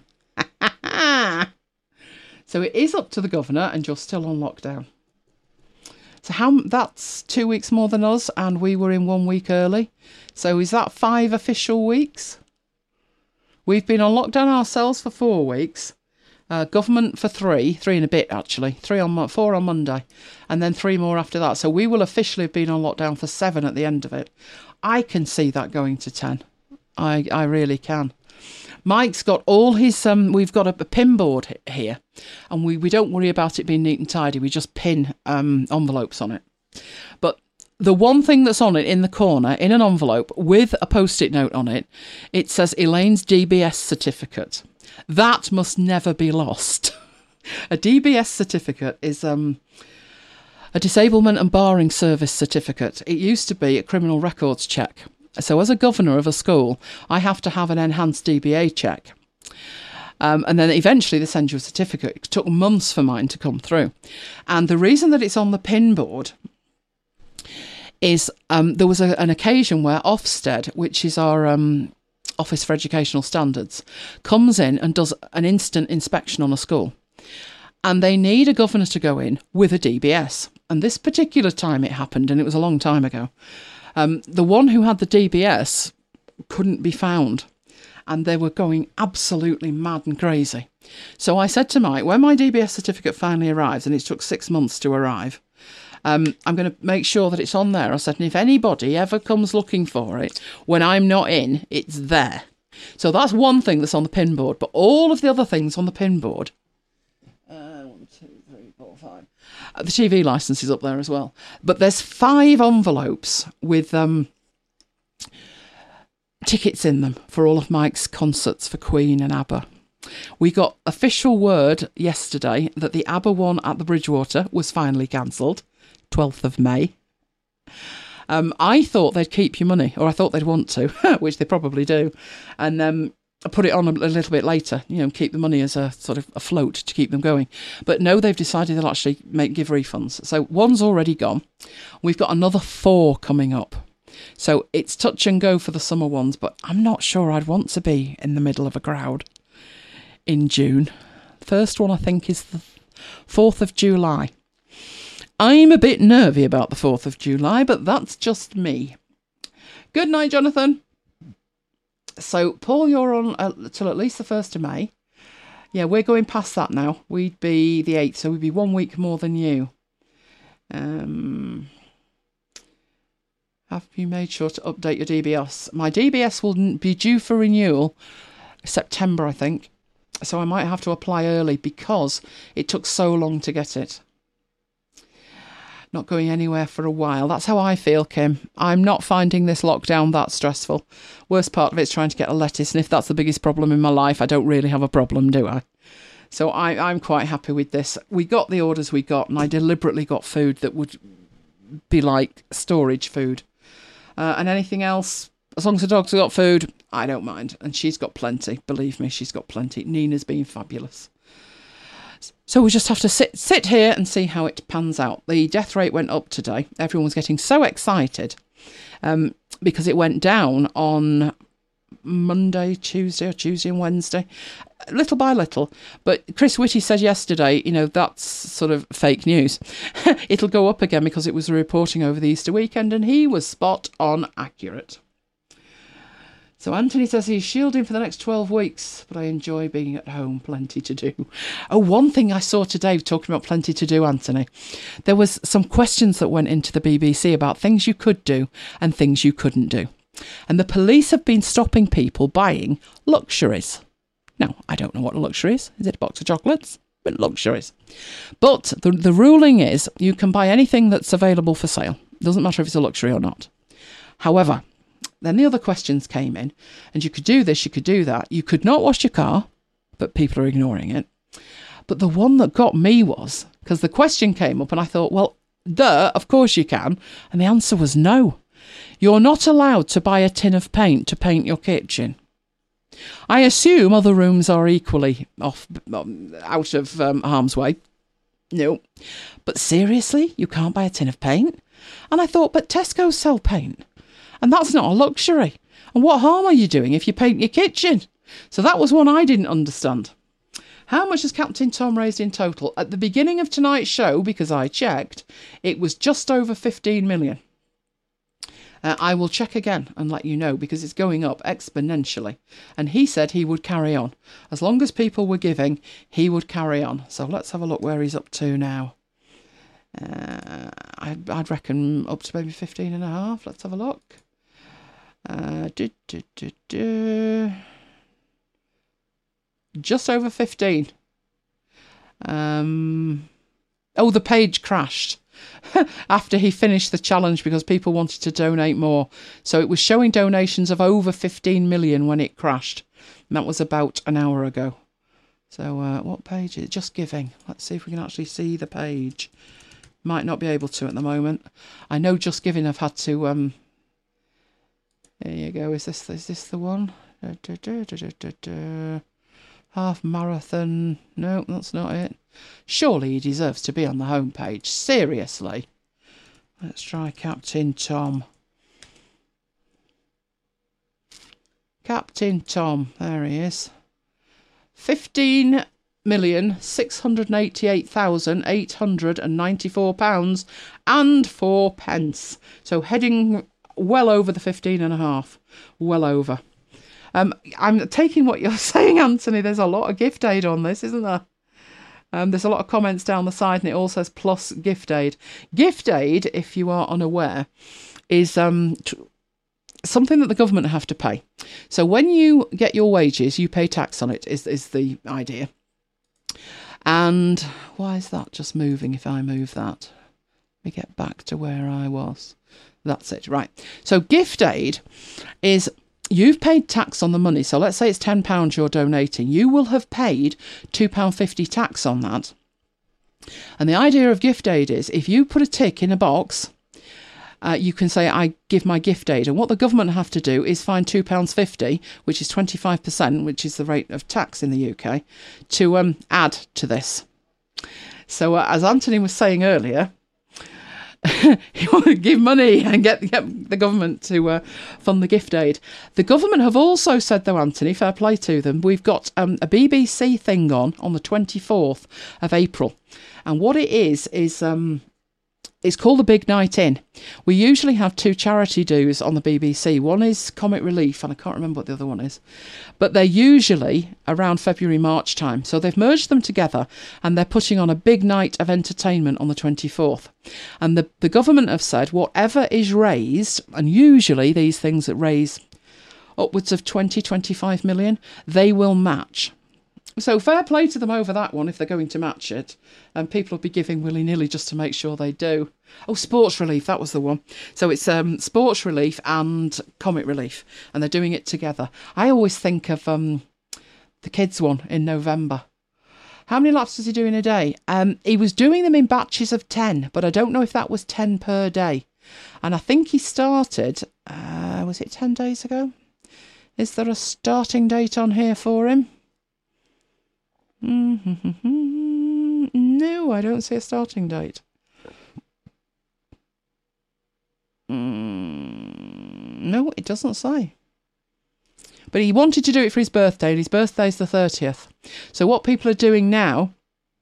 So it is up to the governor and you're still on lockdown. So how that's two weeks more than us and we were in one week early. So is that five official weeks? We've been on lockdown ourselves for four weeks, uh, government for three, three and a bit actually, three on four on Monday, and then three more after that. So we will officially have been on lockdown for seven at the end of it. I can see that going to ten. I I really can. Mike's got all his, um, we've got a, a pin board here, and we, we don't worry about it being neat and tidy. We just pin um, envelopes on it. But the one thing that's on it in the corner, in an envelope, with a post-it note on it, it says Elaine's D B S certificate. That must never be lost. A D B S certificate is um, a disablement and barring service certificate. It used to be a criminal records check. So as a governor of a school, I have to have an enhanced D B A check. Um, and then eventually they send you a certificate. It took months for mine to come through. And the reason that it's on the pin board is um, there was a, an occasion where Ofsted, which is our um, Office for Educational Standards, comes in and does an instant inspection on a school. And they need a governor to go in with a D B S. And this particular time it happened, and it was a long time ago, um, the one who had the D B S couldn't be found. And they were going absolutely mad and crazy. So I said to Mike, when my D B S certificate finally arrives, and it took six months to arrive, Um, I'm going to make sure that it's on there. I said, and if anybody ever comes looking for it, when I'm not in, it's there. So that's one thing that's on the pin board. But all of the other things on the pin board, uh, one, two, three, four, five. Uh, the T V licence is up there as well. But there's five envelopes with um, tickets in them for all of Mike's concerts for Queen and ABBA. We got official word yesterday that the ABBA one at the Bridgewater was finally cancelled. twelfth of May. Um, I thought they'd keep your money, or I thought they'd want to, which they probably do, and um, put it on a, a little bit later, you know, keep the money as a sort of a float to keep them going. But no, they've decided they'll actually make give refunds. So one's already gone. We've got another four coming up. So it's touch and go for the summer ones, but I'm not sure I'd want to be in the middle of a crowd in June. First one, I think, is the fourth of July. I'm a bit nervy about the fourth of July, but that's just me. Good night, Jonathan. So, Paul, you're on uh, till at least the first of May. Yeah, we're going past that now. We'd be the eighth, so we'd be one week more than you. Um, have you made sure to update your D B S? My D B S will be due for renewal September, I think. So I might have to apply early because it took so long to get it. Not going anywhere for a while. That's how I feel, Kim. I'm not finding this lockdown that stressful. Worst part of it is trying to get a lettuce, and if that's the biggest problem in my life, I don't really have a problem, do I? So I, I'm quite happy with this. We got the orders we got, and I deliberately got food that would be like storage food. Uh, and anything else, as long as the dog's got food, I don't mind. And she's got plenty. Believe me, she's got plenty. Nina's been fabulous. So we just have to sit sit here and see how it pans out. The death rate went up today. Everyone was getting so excited um, because it went down on Monday, Tuesday, or Tuesday and Wednesday, little by little. But Chris Whitty said yesterday, you know, that's sort of fake news. It'll go up again because it was reporting over the Easter weekend, and he was spot on accurate. So Anthony says he's shielding for the next twelve weeks, but I enjoy being at home. Plenty to do. Oh, one thing I saw today, talking about plenty to do, Anthony, there was some questions that went into the B B C about things you could do and things you couldn't do. And the police have been stopping people buying luxuries. Now, I don't know what a luxury is. Is it a box of chocolates? But luxuries. But the, the ruling is you can buy anything that's available for sale. Doesn't matter if it's a luxury or not. However, then the other questions came in, and you could do this, you could do that. You could not wash your car, but people are ignoring it. But the one that got me was, because the question came up and I thought, well, duh, of course you can. And the answer was no. You're not allowed to buy a tin of paint to paint your kitchen. I assume other rooms are equally off, um, out of um, harm's way. No. But seriously, you can't buy a tin of paint? And I thought, but Tesco sell paint. And that's not a luxury. And what harm are you doing if you paint your kitchen? So that was one I didn't understand. How much has Captain Tom raised in total? At the beginning of tonight's show, because I checked, it was just over fifteen million. Uh, I will check again and let you know, because it's going up exponentially. And he said he would carry on. As long as people were giving, he would carry on. So let's have a look where he's up to now. Uh, I'd, I'd reckon up to maybe fifteen and a half. Let's have a look. Uh, do, do, do, do. Just over fifteen. Um, oh, the page crashed after he finished the challenge because people wanted to donate more. So it was showing donations of over fifteen million when it crashed. And that was about an hour ago. So uh, what page is it? Just Giving. Let's see if we can actually see the page. Might not be able to at the moment. I know Just Giving have had to... Um, there you go. Is this is this the one? Da, da, da, da, da, da. Half marathon. No, that's not it. Surely he deserves to be on the homepage. Seriously. Let's try Captain Tom. Captain Tom. There he is. Fifteen million six hundred eighty-eight thousand eight hundred and ninety-four pounds and four pence. So heading well over the fifteen and a half. Well over. Um, I'm taking what you're saying, Anthony. There's a lot of gift aid on this, isn't there? Um, there's a lot of comments down the side, and it all says plus gift aid. Gift aid, if you are unaware, is um, t- something that the government have to pay. So when you get your wages, you pay tax on it, is, is the idea. And why is that just moving if I move that? Let me get back to where I was. That's it, right. So gift aid is you've paid tax on the money. So let's say it's ten pounds you're donating. You will have paid two pounds fifty tax on that. And the idea of gift aid is if you put a tick in a box, uh, you can say, I give my gift aid. And what the government have to do is find two pounds fifty, which is twenty-five percent, which is the rate of tax in the U K, to um, add to this. So uh, as Anthony was saying earlier, you want to give money and get, get the government to uh, fund the gift aid. The government have also said, though, Anthony, fair play to them, we've got um, a B B C thing on on the twenty-fourth of April. And what it is, is um, it's called the Big Night In. We usually have two charity do's on the B B C. One is Comic Relief, and I can't remember what the other one is. But they're usually around February, March time. So they've merged them together, and they're putting on a big night of entertainment on the twenty-fourth. And the, the government have said whatever is raised, and usually these things that raise upwards of twenty, twenty-five million, they will match. So fair play to them over that one if they're going to match it. And people will be giving willy-nilly just to make sure they do. Oh, Sports Relief, that was the one. So it's um, Sports Relief and Comic Relief. And they're doing it together. I always think of um, the kids one in November. How many laps does he do in a day? Um, he was doing them in batches of ten. But I don't know if that was ten per day. And I think he started, uh, was it ten days ago? Is there a starting date on here for him? Mm-hmm. No, I don't see a starting date. Mm, no, it doesn't say. But he wanted to do it for his birthday, and his birthday's the thirtieth. So what people are doing now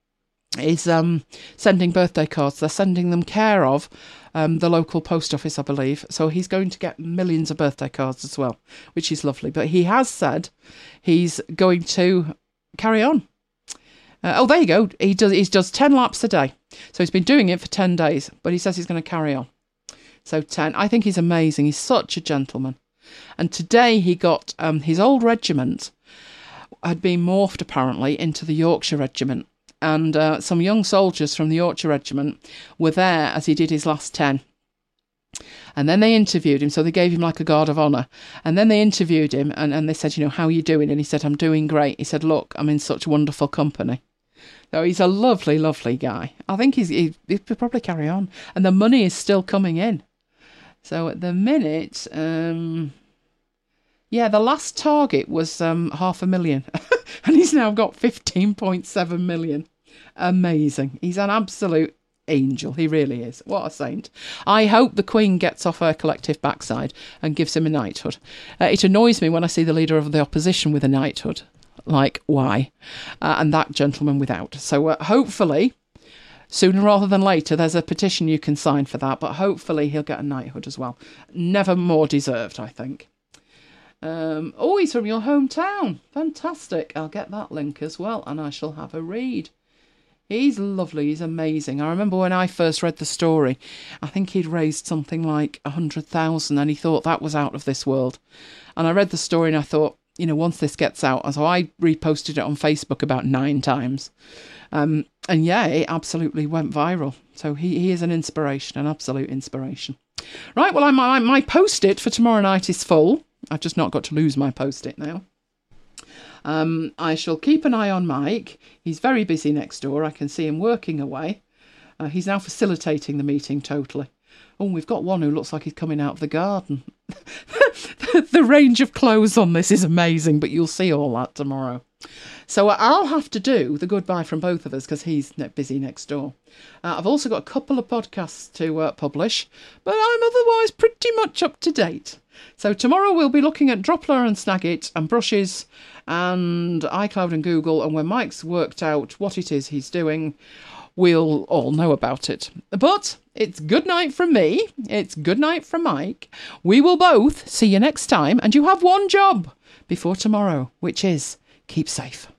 is um, sending birthday cards. They're sending them care of um, the local post office, I believe. So he's going to get millions of birthday cards as well, which is lovely. But he has said he's going to carry on. Uh, oh, there you go. He does he does ten laps a day. So he's been doing it for ten days, but he says he's going to carry on. So ten. I think he's amazing. He's such a gentleman. And today he got um, his old regiment had been morphed apparently into the Yorkshire Regiment. And uh, some young soldiers from the Yorkshire Regiment were there as he did his last ten. And then they interviewed him, so they gave him like a guard of honour. And then they interviewed him, and, and they said, you know, how are you doing? And he said, I'm doing great. He said, look, I'm in such wonderful company. So he's a lovely, lovely guy. I think he's he, he'll probably carry on. And the money is still coming in. So at the minute, um, yeah, the last target was um, half a million. And he's now got fifteen point seven million. Amazing. He's an absolute angel. He really is. What a saint. I hope the Queen gets off her collective backside and gives him a knighthood. Uh, it annoys me when I see the leader of the opposition with a knighthood. Like, why? Uh, and that gentleman without. So uh, hopefully, sooner rather than later, there's a petition you can sign for that. But hopefully he'll get a knighthood as well. Never more deserved, I think. Um, oh, he's from your hometown. Fantastic. I'll get that link as well, and I shall have a read. He's lovely. He's amazing. I remember when I first read the story, I think he'd raised something like a hundred thousand, and he thought that was out of this world. And I read the story and I thought, you know, once this gets out, and so I reposted it on Facebook about nine times. Um, and yeah, it absolutely went viral. So he, he is an inspiration, an absolute inspiration. Right, well, I, my, my post-it for tomorrow night is full. I've just not got to lose my post-it now. Um, I shall keep an eye on Mike. He's very busy next door. I can see him working away. Uh, he's now facilitating the meeting totally. Oh, we've got one who looks like he's coming out of the garden. The range of clothes on this is amazing, but you'll see all that tomorrow. So I'll have to do the goodbye from both of us because he's busy next door. Uh, I've also got a couple of podcasts to uh, publish, but I'm otherwise pretty much up to date. So tomorrow we'll be looking at Droplr and Snagit and brushes and iCloud and Google, and when Mike's worked out what it is he's doing, we'll all know about it. But it's good night from me. It's good night from Mike. We will both see you next time, and you have one job before tomorrow, which is keep safe.